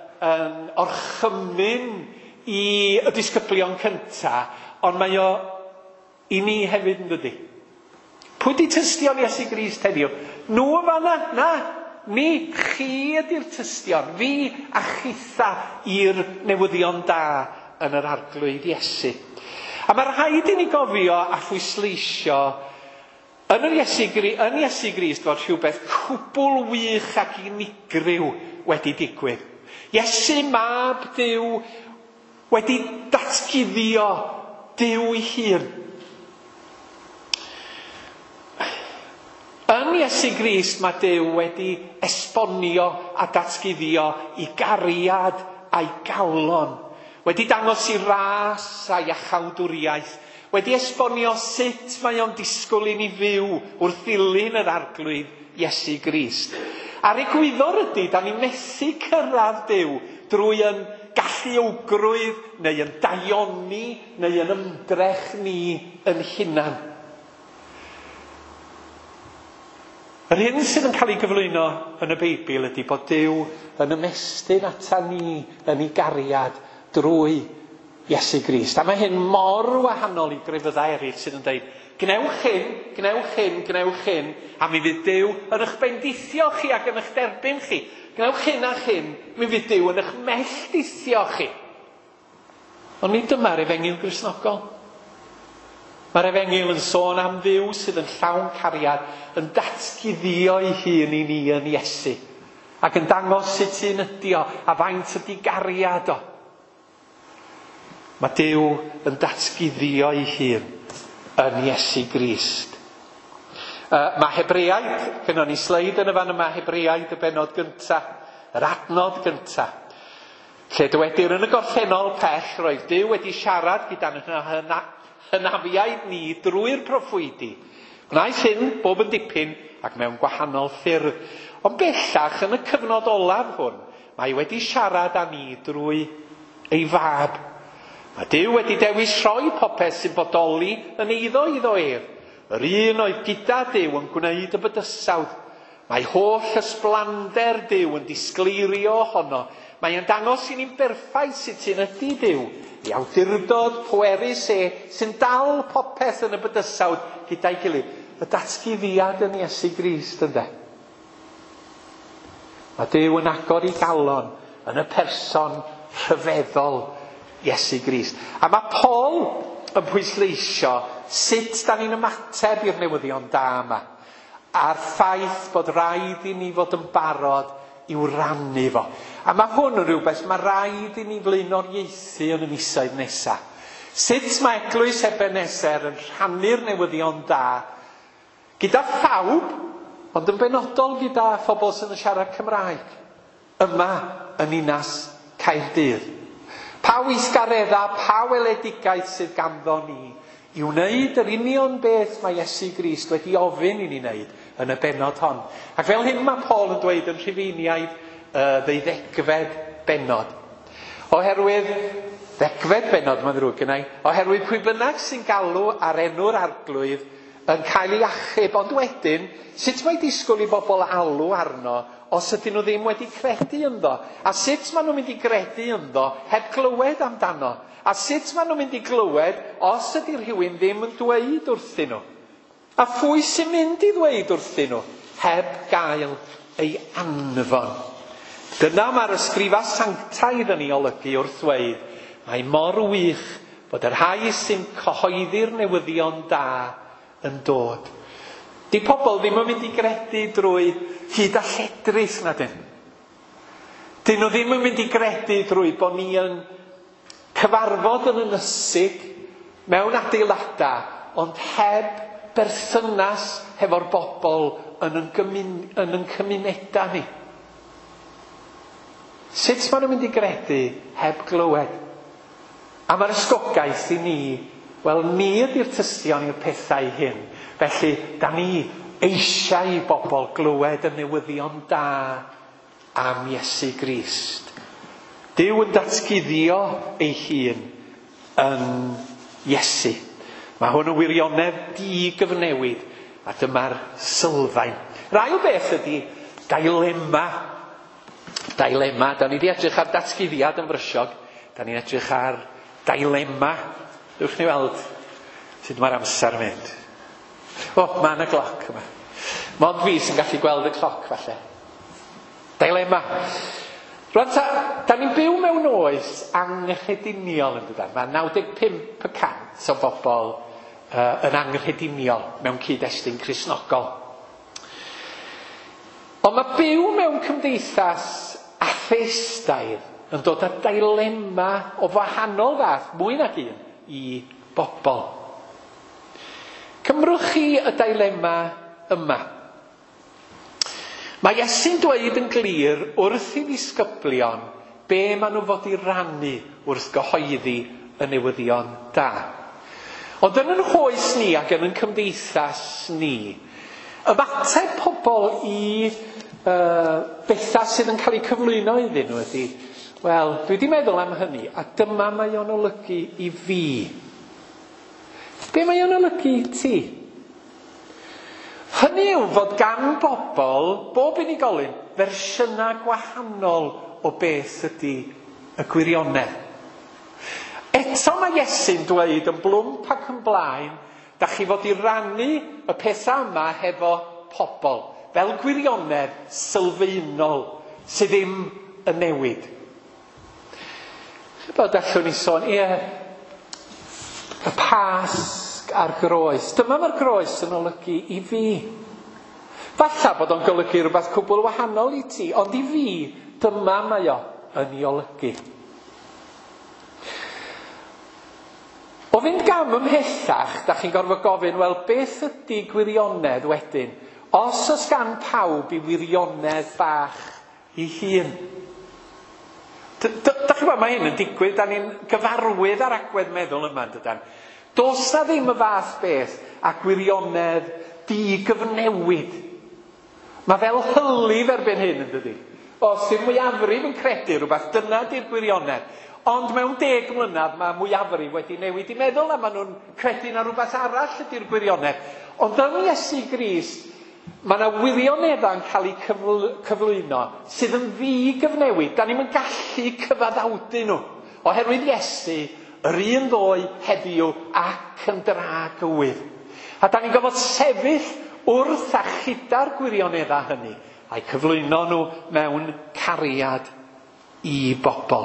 orchymyn i y disgyblion cynta, ond mae o i ni hefyd yn dydi. Pwy di tystion Iesu Grist heddiw? Nhw yma na. Ni, chi ydy'r tystion. Fi a chitha i'r newyddion da yn yr arglwydd Iesu. A mae rhaid i ni gofio a phwysleisio yn Iesu Grist fod rhywbeth cwbl wych ac unigryw wedi digwydd. Iesu mab Duw wedi datguddio Duw ei hun. Yn Iesu Grist mae Duw wedi esbonio a datguddio i gariad a'i galon. Wedi dangos i ras a'i achawdwriaeth. Wedi esbonio sut mae o'n disgwyl i ni fyw wrth ddilyn yr arglwydd Iesu Grist. A'r egwyddor ydy, da ni methu cyrraedd Duw drwy yn galluogrwydd, neu yn daioni, neu yn ymdrech ni yn hunan. Yr hyn sydd yn cael ei gyflwyno yn y Beibl ydy bod Duw yn ymestyn ata ni yn ei gariad drwy Iesu Grist. A mae hyn mor wahanol i grefyddau eraill sydd yn dweud, gnewch hyn, a mi fydd Duw yn eich bendithio chi ac yn eich derbyn chi. Gnewch hyn a hyn, mi fydd Duw yn eich melltithio chi. Ond nid dyma'r Efengyl Gristnogol. Mae'r Efengyl yn sôn am Dduw sydd yn llawn cariad, yn datguddio ei hun i ni yn Iesu, ac yn dangos sut sy'n ydi o, a faint ydi gariad o. Mae Duw yn datguddio ei hun yn Iesu Grist. Mae Hebreaid, gynnon ni sleid yn y fan yma, Hebreaid y benod gynta, yr adnod gynta, lle dywedir yn y gorffennol pell, roedd Duw wedi siarad gyda'n hynafiaid ni drwy'r proffwydi. Gwnaeth hyn bob yn dipyn ac mewn gwahanol ffyrdd. Ond bellach yn y cyfnod olaf hwn, mae wedi siarad â ni drwy ei fab. Mae Duw wedi dewis rhoi popeth sy'n bodoli yn eiddo iddo ef. Yr un oedd gyda Duw yn gwneud y bydysawd. Mae holl ysblander Duw yn disgleirio ohono. Mae e'n dangos i ni'n berffaith sut sy'n ydi Duw ei awdurdod pwerus sy'n dal popeth yn y bydysawd gyda'i gilydd. Y datguddiad yn Iesu Grist, ynde. Mae Duw yn agor i galon yn y person rhyfeddol Iesu Grist. A mae Paul yn pwysleisio sut da ni'n ymateb i'r newyddion da yma. A'r ffaith bod rhaid i ni fod yn barod i'w rannu fo. A mae hwn yn rhywbeth mae rhaid i ni flaenoriaethu yn y misoedd nesaf. Sut mae Eglwys Ebeneser yn rhannu'r newyddion da gyda phawb, ond yn benodol gyda phobl sy'n siarad Cymraeg yma yn Ninas Caerdydd. Pa weithgaredda, pa weledigaeth sydd ganddo ni i wneud yr union beth mae Iesu Grist wedi ofyn i ni wneud yn y benod hon. Ac fel hyn mae Paul yn dweud yn Rhufeiniaid 12 benod. Oherwydd, 10 benod mae'n ddrwg gynnau, oherwydd pwy bynnag sy'n galw ar enw'r arglwydd yn cael ei achub, ond wedyn, sut mae disgwyl i bobl alw arno os ydyn nhw ddim wedi credu ynddo? A sut maen nhw'n mynd i credu ynddo heb glywed amdano? A sut maen nhw'n mynd i glywed os ydy rhywun ddim yn dweud wrthyn nhw? A phwy sy'n mynd i ddweud wrthyn nhw heb gael ei anfon? Dyna mae'r ysgrifa sanctaidd yn ei olygu wrth ddweud, mae mor wych bod yr rhai sy'n cyhoeddi'r newyddion da yn dod. Di pobl ddim yn mynd i gredu drwy hyd a lledrith na dyn. Dyn nhw ddim yn mynd i gredu drwy bod ni yn cyfarfod yn ynysig mewn adeiladau, ond heb berthynas hefo'r bobl yn yn cymunedau ni. Sut maen nhw'n mynd i gredu heb glywed? A mae'r ysgogaeth i ni, wel, ni ydy'r tystion i'r pethau hyn. Felly, da ni eisiau i bobl glywed y newyddion da am Iesu Grist. Dyw yn datguddio ei hun yn Iesu. Mae hwn yn wirionedd di-gyfnewid, a dyma'r sylfaen. Yr ail beth ydy dilema. Dilema. Da ni wedi edrych ar datguddiad yn frysiog. Da ni'n edrych ar dilema. Dewch ni weld sut mae'r amser mynd. O, mae yna gloc yma. Mond fi sy'n gallu gweld y cloc falle. Dilema. Rwan da ni'n byw mewn oes anghyffrediniol yn dydan. Mae 95% o bobl yn anghyffrediniol mewn cyd-destun Cristnogol. Ond mae byw mewn cymdeithas atheistaidd yn dod â dilema o wahanol fath, mwy nag un, i bobl. Cymrwch chi y dilema yma. Mae Iesu'n dweud yn glir wrth i ddisgyblion be maen nhw fod i rannu wrth gyhoeddi y newyddion da. Ond yn yn hoes ni ac yn cymdeithas ni, ymateb pobl i bethau sydd yn cael eu cyflwyno iddyn nhw ydy, wel, dwi wedi meddwl am hynny, a dyma mae o'n olygu i fi. Be mae o'n olygu i ti? Hynny yw fod gan bobl, bob unigolyn, fersiynau gwahanol o beth ydy y gwirionedd. Eto mae Iesu'n dweud yn blwmp ac yn blaen, da chi fod i rannu y pethau yma hefo pobl, fel gwirionedd sylfaenol sydd ddim yn newid. Bod allwn ni sôn, y pasg a'r groes. Dyma mae'r groes yn olygu i fi. Falla bod o'n golygu rhywbeth cwbl wahanol i ti, ond i fi, dyma mae o yn ei olygu. O fynd gam ymhellach, da chi'n gorfod gofyn, wel, beth ydy gwirionedd wedyn? Os oes gan pawb i wirionedd bach i hun. Da chi'n gwybod, mae hyn yn digwydd, da ni'n gyfarwydd ar agwedd meddwl yma, dydan. Does na ddim y fath beth a gwirionedd di-gyfnewid. Mae fel hylif erbyn hyn yn dydi. Os yw'r mwyafrif yn credu rhywbeth, dyna di'r gwirionedd. Ond mewn 10 mlynedd mae mwyafrif wedi newid i meddwl a maen nhw'n credu na rhywbeth arall ydy'r gwirionedd. Ond yn Iesu Grist, mae yna wirioneddau yn cael eu cyflwyno sydd yn ddi-gyfnewid. Da ni'n gallu cyfaddawdu nhw. Oherwydd Iesu yr un ddoe heddiw ac yn dra gywydd. A da ni'n gofod sefyll wrth a chyda'r gwirioneddau hynny a'i cyflwyno nhw mewn cariad i bobl.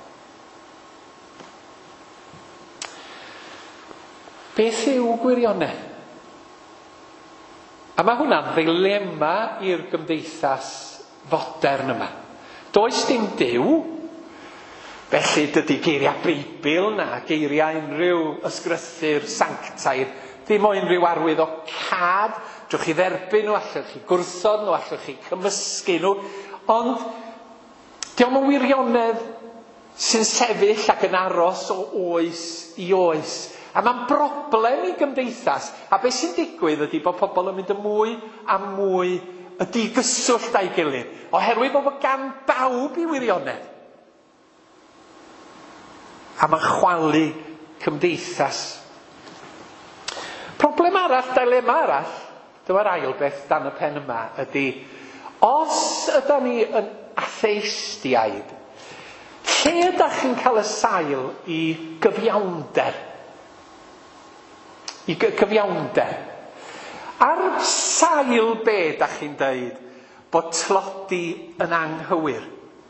Beth yw gwirionedd? A mae hwnna'n ddilema i'r gymdeithas fodern yma. Does dim Duw, felly dydy geiriau Beibl na geiriau unrhyw ysgrythur sanctaidd ddim o unrhyw arwydd o cad. Drwch chi dderbyn nhw, allwch chi gwrthod nhw, allwch chi cymysgu nhw, ond diolch yn wirionedd sy'n sefyll ac yn aros o oes i oes. A mae'n broblem i gymdeithas, a beth sy'n digwydd ydy bod pobl yn mynd yn mwy a mwy y digyswllt a'i gilydd, oherwydd bod gan bawb i wirionedd. A mae'n chwalu cymdeithas. Problem arall, dilema arall, dyma'r ail beth dan y pen yma, ydy, os ydyn ni yn atheistiaid, lle ydych chi'n cael y sail i gyfiawnder? I gyfiawnder. Ar sail be ydych chi'n dweud bod tlodi yn anghywir?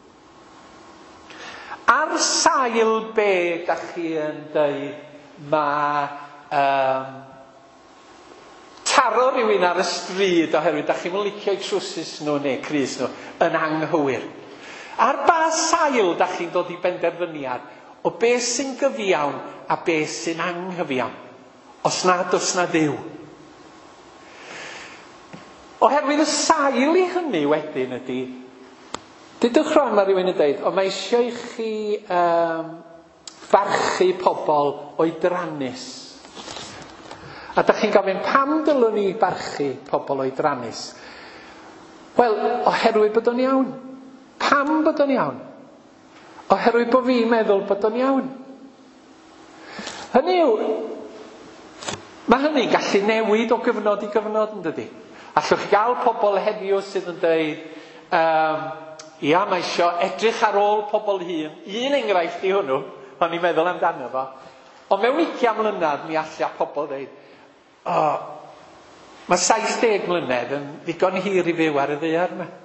Ar sail be ydych chi'n dweud mae taro rhywun ar y stryd oherwydd ydych chi'n licio eu trwsus nhw neu crys nhw yn anghywir? Ar ba sail ydych chi'n dod i benderfyniad o beth sy'n gyfiawn a beth sy'n anghyfiawn? Os nad oes na Dduw. Oherwydd y sail i hynny wedyn ydy, dydwch rhan mae rhywun yn dweud, o mae eisiau i chi barchu pobl oedrannus. A da chi'n gofyn, pam dylwn ni barchu pobl oedrannus? Wel, oherwydd bod o'n iawn. Pam bod o'n iawn? Oherwydd bod fi'n meddwl bod o'n iawn. Hynny yw, mae hynny'n gallu newid o gyfnod i gyfnod yn dydy. Allwch chi gael pobl heddiw sydd yn dweud, ia, mae eisiau edrych ar ôl pobl hun. Un enghraifft i hwnnw, o'n i'n meddwl amdano fo. Ond mewn 20 mlynedd mi alla pobl dweud, mae 70 mlynedd yn ddigon hir i fyw ar y ddaear yma.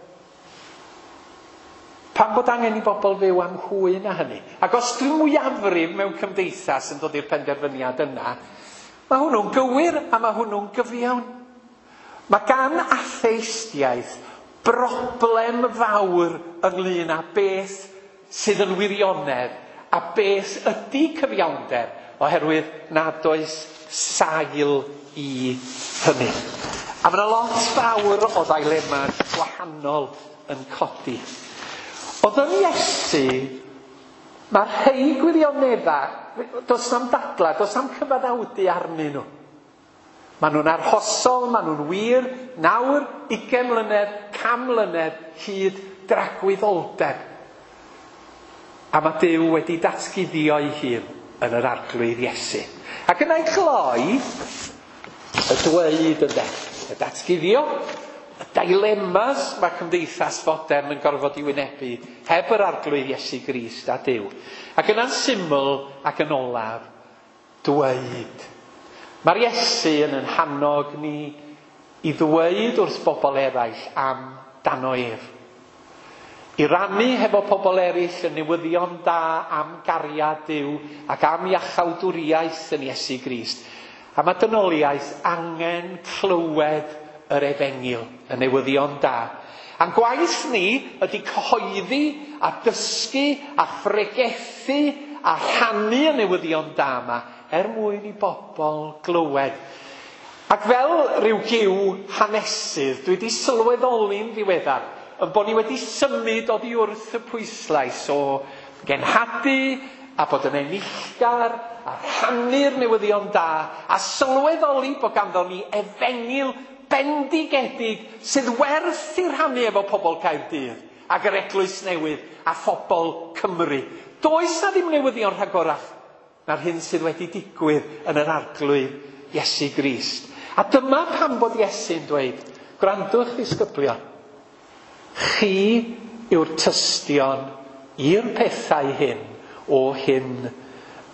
Pam bod angen i bobl fyw am hwy na hynny? Ac os dwi'n mwyafrif mewn cymdeithas yn dod i'r penderfyniad yna, mae hwnnw'n gywir a mae hwnnw'n gyfiawn. Mae gan atheistiaeth broblem fawr ynglŷn â beth sydd yn wirionedd a beth ydy cyfiawnder oherwydd nad oes sail i hynny. A mae yna lot fawr o ddilema gwahanol yn codi. Oedd yn Iesu, mae rhai gwirioneddau, does na'm dadla, does na'm cyfaddawdu arnyn nhw. Maen nhw'n arhosol, maen nhw'n wir, nawr, 20 mlynedd, 100 mlynedd, hyd dragwyddoldeb. A mae Duw wedi datguddio ei hun yn yr arglwydd Iesu. Ac yna'i gloi y dweud ynde, y datguddio, y dilemmas mae cymdeithas fodern yn gorfod i wynebu heb yr arglwydd Iesu Grist a Duw. Ac yna'n syml ac yn olaf dweud. Mae'r Iesu yn hannog ni i ddweud wrth bobl eraill am dano ef. I rannu hefo pobl eraill yn newyddion da am gariad Duw ac am iachawdwriaeth yn Iesu Grist. A mae dynoliaeth angen clywed yr efengil, y newyddion da. A'n gwaith ni ydy cyhoeddi a dysgu a phregethu a rhannu y newyddion da yma mwyn i bobl glywed. Ac fel rhyw giw hanesydd, dwi wedi sylweddoli'n ddiweddar yn bod ni wedi symud oddi wrth y pwyslais o genhadu a bod yn enillgar a rhannu'r newyddion da a sylweddoli bod ganddo ni efengil bendigedig sydd werth i rhannu efo pobl Caerdydd ac yr Eglwys Newydd a phobl Cymru. Does na ddim newyddion rhagorach na'r hyn sydd wedi digwydd yn yr arglwydd Iesu Grist. A dyma pam bod Iesu'n dweud, gwrandwch ddisgyblion, chi yw'r tystion i'r pethau hyn o hyn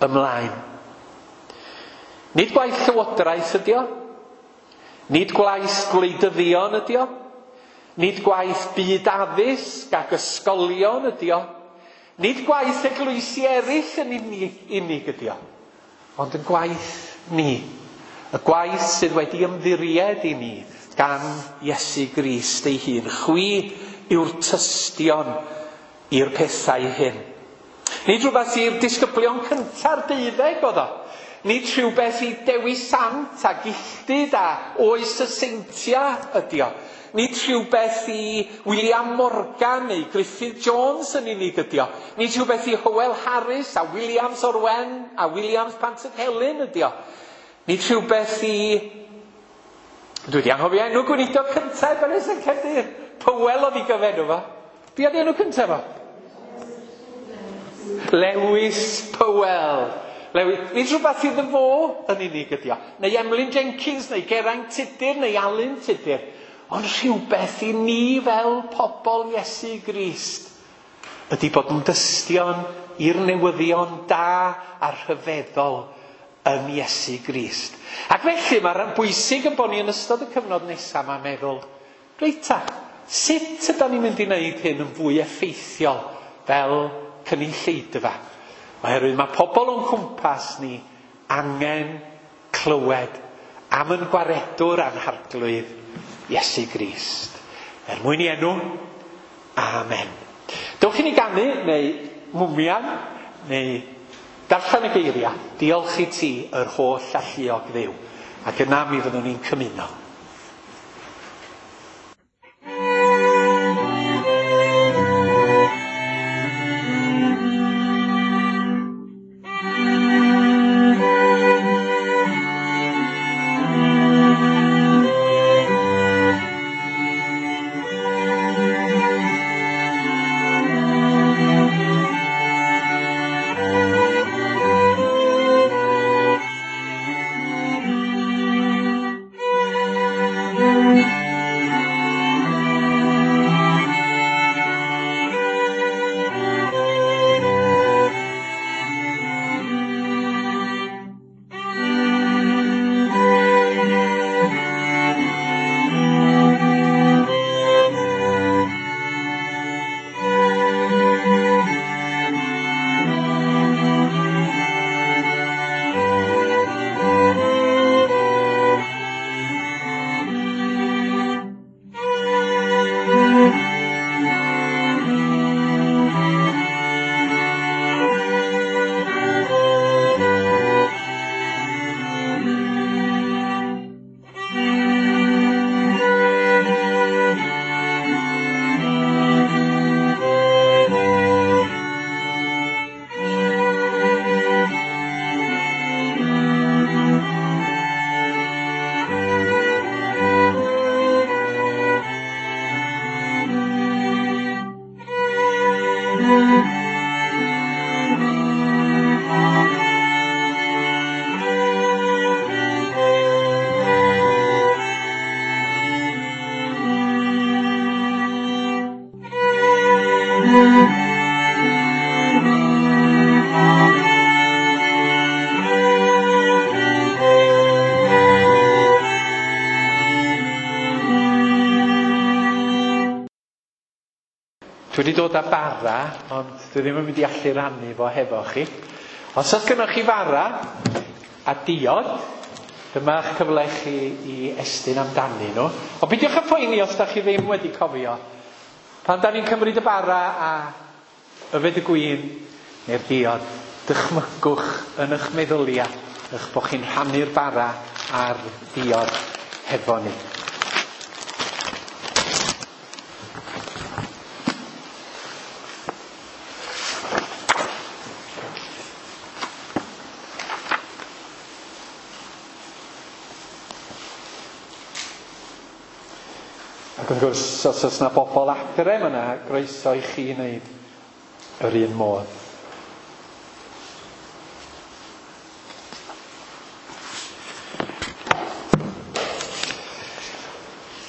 ymlaen. Nid gwaith llywodraeth ydi o, nid gwaith gwleidyddion ydi o, nid gwaith byd addysg ac ysgolion ydi o, nid gwaith eglwysi eraill yn unig ydi o, ond yn gwaith ni. Y gwaith sydd wedi ymddiried i ni gan Iesu Grist ei hun. Chwi yw'r tystion i'r pethau hyn. Nid rhywbeth i'r disgyblion cynta'r 12 oedd o. Nid rhywbeth i Dewi Sant a Gilltyd a Oes y Seintia ydi o. Nid rhywbeth i William Morgan neu Griffith Jones yn unig ydi o. Nid rhywbeth i Hywel Harris a Williams Orwen a Williams Pantydd Helyn ydi o. Nid rhywbeth i... Dwi wedi anghofio enw gweinidog cyntaf Ynys yn Caerdydd. Powell oedd i gyfenw fo. Be oedd enw cyntaf fo? Lewis Powell. Nid rhywbeth iddo fo yn unig ydi o. Neu Emlyn Jenkins, neu Geraint Tudur, neu Alun Tudur. Ond rhywbeth i ni fel pobl Iesu Grist ydy bod yn dystion i'r newyddion da a rhyfeddol yn Iesu Grist. Ac felly mae'r bwysig yn bod ni yn ystod y cyfnod nesaf ma'n meddwl, reita, sut ydym ni'n mynd i wneud hyn yn fwy effeithiol fel cynulleidfa? Oherwydd mae pobl o'n cwmpas ni angen clywed am yn gwaredwr anharglwydd Iesu Grist. Mwyn i enw, amen. Dewch i ni ganu, neu mwmian, neu darllen y geiriau. Diolch i ti, yr holl alluog Dduw. Ac yna mi fyddwn ni'n cymuno. Dwi wedi dod â bara, ond dwi ddim yn mynd i allu rannu fo hefo chi. Os oes gennych chi fara a diod, dyma'ch cyfle chi i estyn amdani nhw. Ond beidiwch y poeni os da chi ddim wedi cofio. Pan da ni'n cymryd y bara a yfed y gwin neu'r diod, dychmygwch yn eich meddylia eich bod chi'n rhannu'r bara a'r diod hefo ni. Ac yn gwrs, os oes yna bobl adre, mae yna groeso i chi wneud yr un modd.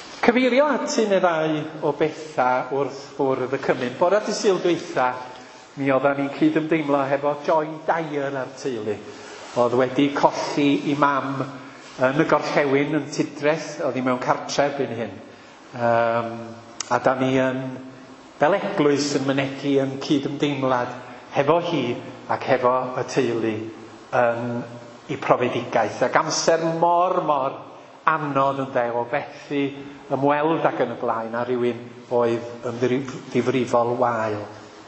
Cyfeirio at un neu ddau o bethau wrth bwrdd y cymun. Bore dydd Sul dwytha, mi oeddan ni'n cydymdeimlo hefo Joy Dyer a'r teulu. Oedd wedi colli i mam yn y gorllewin yn Tudreth, oedd hi mewn cartre erbyn hyn. A da ni yn, fel eglwys yn mynegi yn cydymdeimlad hefo hi ac hefo y teulu yn ei profedigaeth. Ac amser mor anodd yn o fethu ymweld ac yn y blaen a rhywun oedd yn ddifrifol wael.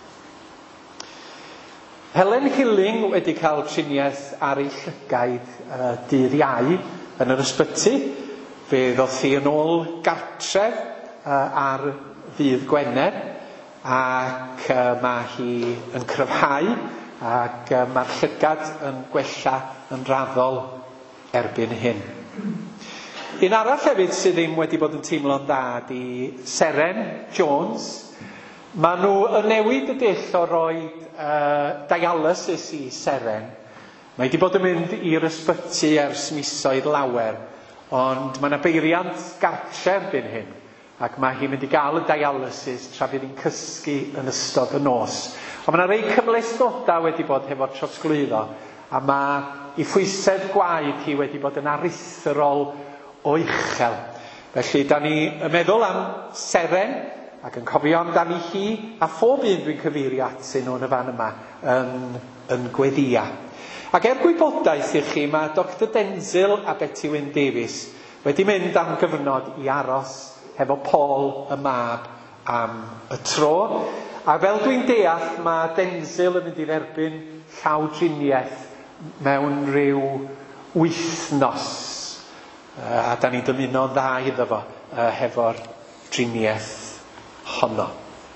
Helen Hilling wedi cael triniaeth ar ei llygaid dydd Iau yn yr ysbyty. Fe ddoth hi yn ôl gartref ar ddydd Gwener ac mae hi yn cryfhau ac mae'r llygad yn gwella yn raddol erbyn hyn. Un arall hefyd sydd ddim wedi bod yn teimlo'n dda di Seren Jones. Maen nhw yn newid y dull o roed dialysis i Seren. Mae wedi bod yn mynd i'r ysbyty ers misoedd lawer, ond mae yna beiriant gartre erbyn hyn, ac mae hi'n mynd i gael y dialysis tra fydd hi'n cysgu yn ystod y nos. Ond mae yna rei cymhlethdodau wedi bod hefo'r trosglwyddo, a mae ei phwysedd gwaed hi wedi bod yn aruthrol o uchel. Felly, da ni yn meddwl am Seren ac yn cofio amdani hi a phob un dwi'n cyfeirio atyn nhw yn y fan yma yn gweddia. Ac gwybodaeth i chi, mae Dr Denzil a Betty Wyn Davies wedi mynd am gyfnod i aros hefo Paul y mab am y tro. A fel dwi'n deall, mae Denzil yn mynd i dderbyn llawdriniaeth mewn rhyw wythnos. A da ni'n dymuno dda iddo fo hefo'r driniaeth honno.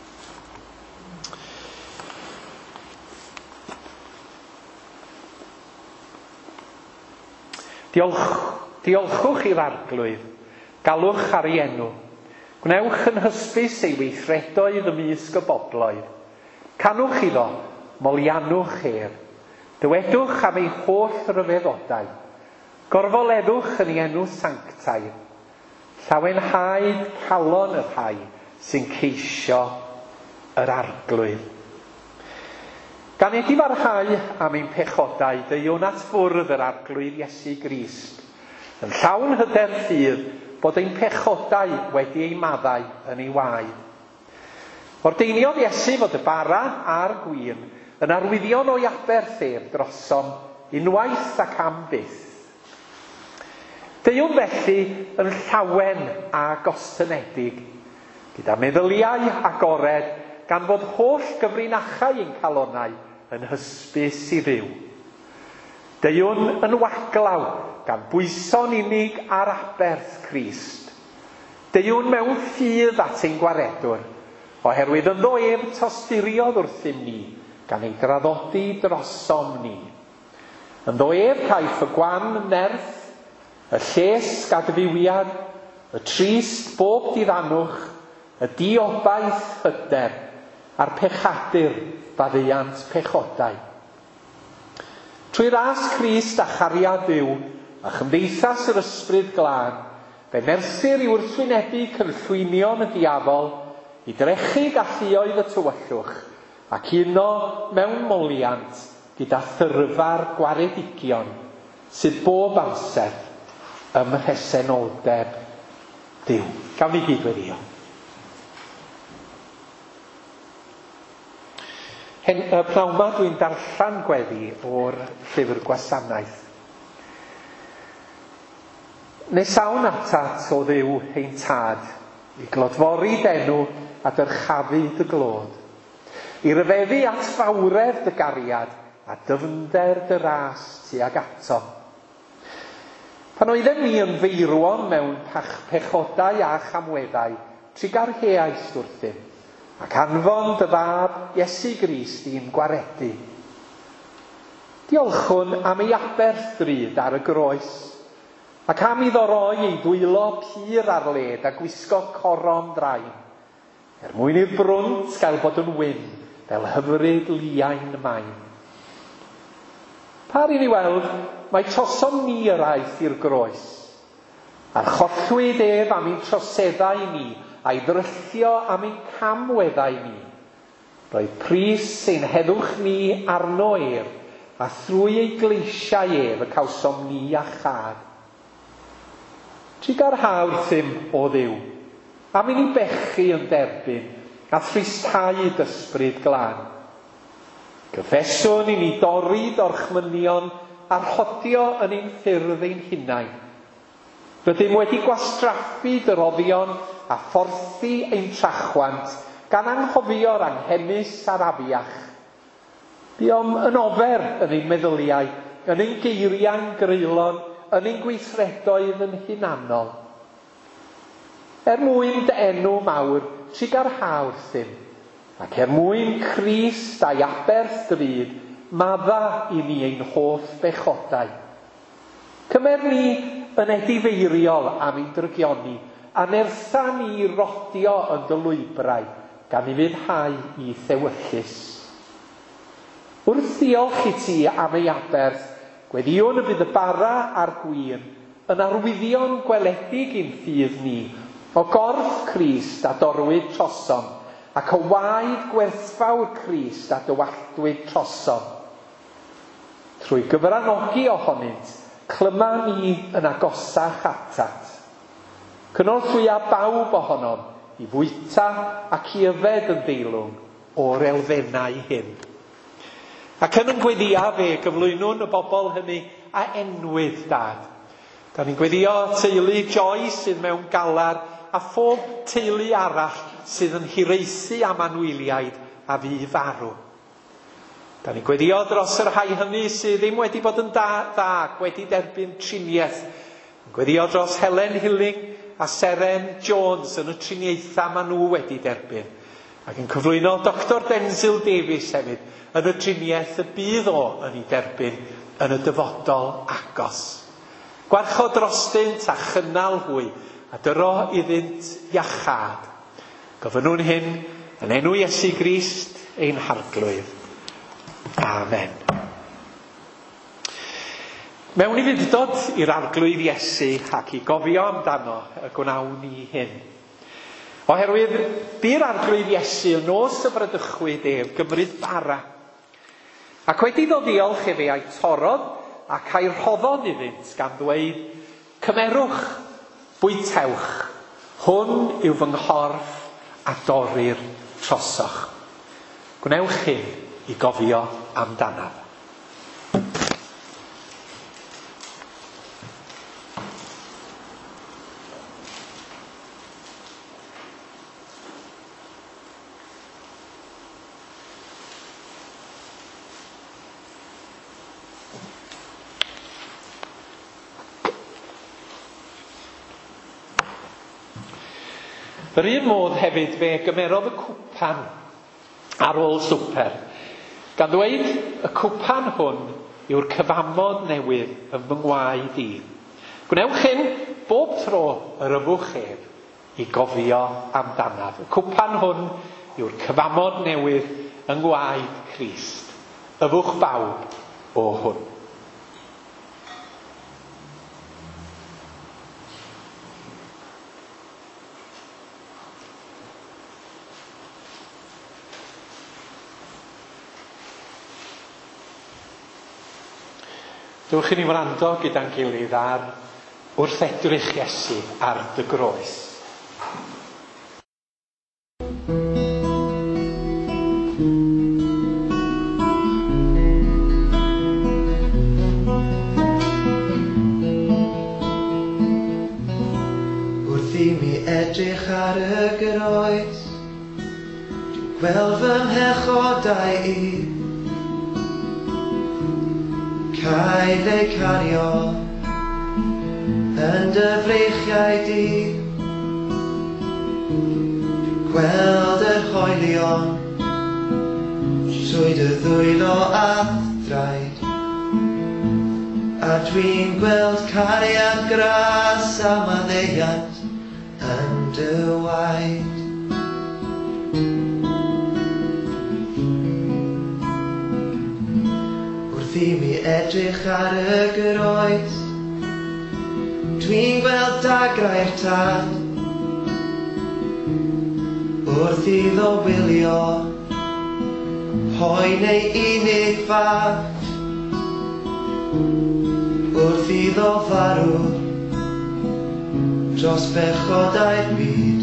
Diolchwch i'r arglwydd, galwch ar ei enw, gwnewch yn hysbys ei weithredoedd ymysg y bobloedd, canwch iddo, molianwch ef, dywedwch am ei holl ryfeddodau, gorfoleddwch yn ei enw sanctaidd, llawenhaid calon y rhai sy'n ceisio yr arglwydd. Gan ei difarhau am ein pechodau, deuwn at fwrdd yr arglwydd Iesu Grist, yn llawn hyder ffydd bod ein pechodau wedi ei maddau yn ei waed. Ordeiniodd Iesu fod y bara a'r gwyn yn arwyddion o'i Aberthef drosom unwaith ac am byth. Deuwn felly yn llawen a gostynedig, gyda meddyliau agored, gan fod holl gyfrinachau ein calonnau yn hysbys i ddiw. Deuwn yn waglaw gan bwyso'n unig ar aberth Crist. Deuwn mewn ffydd at ein gwaredwr, oherwydd ynddo ef tosturiodd wrthym ni, gan ei draddodi drosom ni. Ynddo ef caiff y gwan nerth, y lles gadfywiad, y trist bob diddanwch, y diobaith hyder, a'r pechadur baddeuant pechodau. Trwy ras Crist a chariad Dduw, a chymdeithas yr ysbryd glân, fe merthir i wrthwynebu cynllwynion y diafol, i drechu galluoedd y tywyllwch, ac uno mewn moliant gyda thyrfa'r gwaredigion, sydd bob amser ym mhresenoldeb Dduw. Gawn ni gydweddio. Pnawn yma dwi'n darllen gweddi o'r llyfr Gwasanaeth. Nesawn atat o Dduw ein tad, i glodfori denw a dyrchafu dy glod, i ryfeddu at fawredd dy gariad a dyfnder dy ras tuag ato. Pan oeddem ni yn feirwon mewn pechodau a chamweddau, trigarheaist wrthym, ac anfon dy fab Iesu Grist i'n gwaredu. Diolchwn am ei aberthryd ar y groes, ac am iddo roi ei dwylo pur ar led a gwisgo coron draen, mwyn i'r brwnt gael bod yn wyn fel hyfryd liain main. Par i ni weld, mae tosom ni yr aeth i'r groes, a'r chollwyd ef am ein troseddau ni, a'i ddryllio am ein camweddau ni. roedd pris ein heddwch ni arno ef, a thrwy ei gleisiau ef y cawsom ni a chad. Tri garha wrthym o Dduw, am i ni bechu yn derbyn, a thrisau dysbryd glân. Gyffeswn i ni dorri dorchmynion a rhodio yn ein ffyrdd ein hunain. Rydym wedi gwastraffu dyroddion a phorthi ein trachwant gan anghofio'r anghenus a'r afiach. Buom yn ofer yn ein meddyliau, yn ein geiriau'n greulon, yn ein gweithredoedd yn hunanol. Mwyn dy enw mawr, tri garha wrthym, ac mwyn Crist a'i aberth drud, madda i ni ein holl bechodau. Cymer ni yn edifeiriol am ein drygioni, a nertha ni rodio yn dy lwybrau, gan i fyddhau i thewyllus. Wrth ddiolch i ti am ei aberth, gweddiwn y bydd y bara a'r gwyn yn arwyddion gweledig i'n ffydd ni, o gorff Crist a dorwyd troson, ac o waed gwerthfawr Crist a dywallwyd troson. Trwy gyfranogi ohonynt, clyma ni yn agosach atat. Cynorthwya bawb ohonom i fwyta ac i yfed yn deilwng o'r elfennau hyn. Ac yn gweddio fe gyflwynwn y bobl hynny a enwyd dad. Da ni'n gweddio teulu Joyce sydd mewn galar a phob teulu arall sydd yn hiraethu am anwyliaid a fu farw. Da ni'n gweddio dros yr rhai hynny sydd ddim wedi bod yn dda ac wedi derbyn triniaeth. Gweddio dros Helen Hilling a Seren Jones yn y triniaethau maen nhw wedi derbyn. Ac yn cyflwyno Dr Denzil Davies hefyd yn y triniaeth y bydd o yn ei derbyn yn y dyfodol agos. Gwarchod drostynt a chynnal hwy a dyro iddynt iachad. Gofynwn hyn yn enw Iesu Grist ein harglwydd. Amen. Mewn i fyddod i'r arglwydd Iesu ac i gofio amdano y gwnawn ni hyn. Oherwydd bu'r arglwydd Iesu yn nos y bradychwyd ef gymryd bara. Ac wedi ddod diolch i fe a'i torodd ac a'i rhoddon iddynt gan ddweud, cymerwch, bwytewch, hwn yw fy nghorff a dorri'r trosoch. Gwnewch hyn i gofio amdanaf. Yr un modd hefyd fe gymerodd y cwpan ar ôl swper, gan ddweud y cwpan hwn yw'r cyfamod newydd yn fy ngwaed i. Gwnewch hyn bob tro yr yfwch ef i gofio amdanaf. Y cwpan hwn yw'r cyfamod newydd yng ngwaed Crist. Yfwch bawb o hwn. Dywch i ni wrando gyda'n gilydd ar wrth edrych Iesu ar dy groes.
Wrth i mi edrych ar y groes, dwi'n gweld fy mhechodau i. Cael ei cario yn dy freichiau di. Dwi'n gweld yr hoelion trwy dy ddwylo a thraed, a dwi'n gweld cariad gras a maddeuant yn dy waed. Wrth i mi edrych ar y groes, dwi'n gweld dagrau'r tad. Wrth iddo wylio poen ei unig fab wrth iddo farw dros bechodau'r byd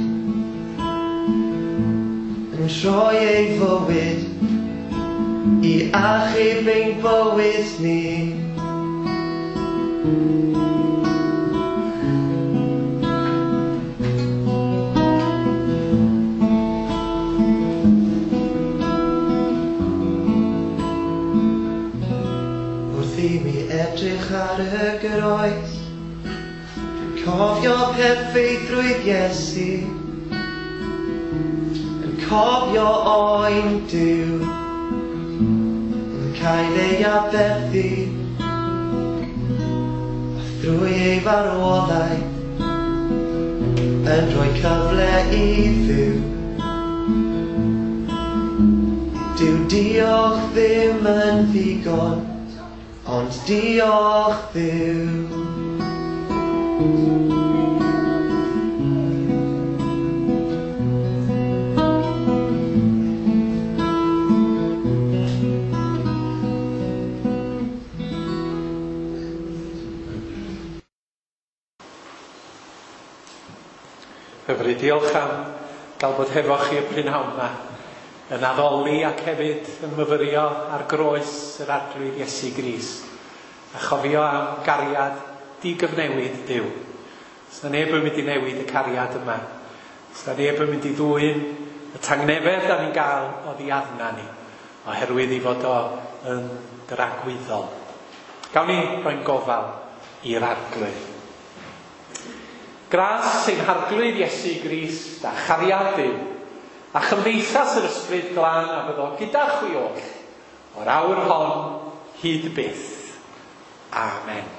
yn troi ei fywyd I achub ein bywyd ni edrych ar y groes cofio perffeithrwydd Iesu yn cofio oen Duw yn cael ei aberthu a thrwy ei farwoddau yn rhoi cyfle I Dduw Dyw diolch ddim yn ddigon Ond diolch Dduw
Hyfryd, diolch am gael bod hefo chi y prynhawn yma yn addoli ac hefyd yn myfyrio ar groes yr arglwydd Iesu Grist a chofio am gariad digyfnewid Duw. Os na neb yn mynd I newid y cariad yma. Os na neb yn mynd I ddwyn y tangnefedd da ni'n gael o ddiadna ni oherwydd I fod o yn dragwyddol. Gawn ni roi'n gofal i'r arglwydd. Gras ein harglwydd Iesu Grist a chariad Duw a chymdeithas yr ysbryd glân a fyddo gyda chwi oll o'r awr hon hyd byth. Amen.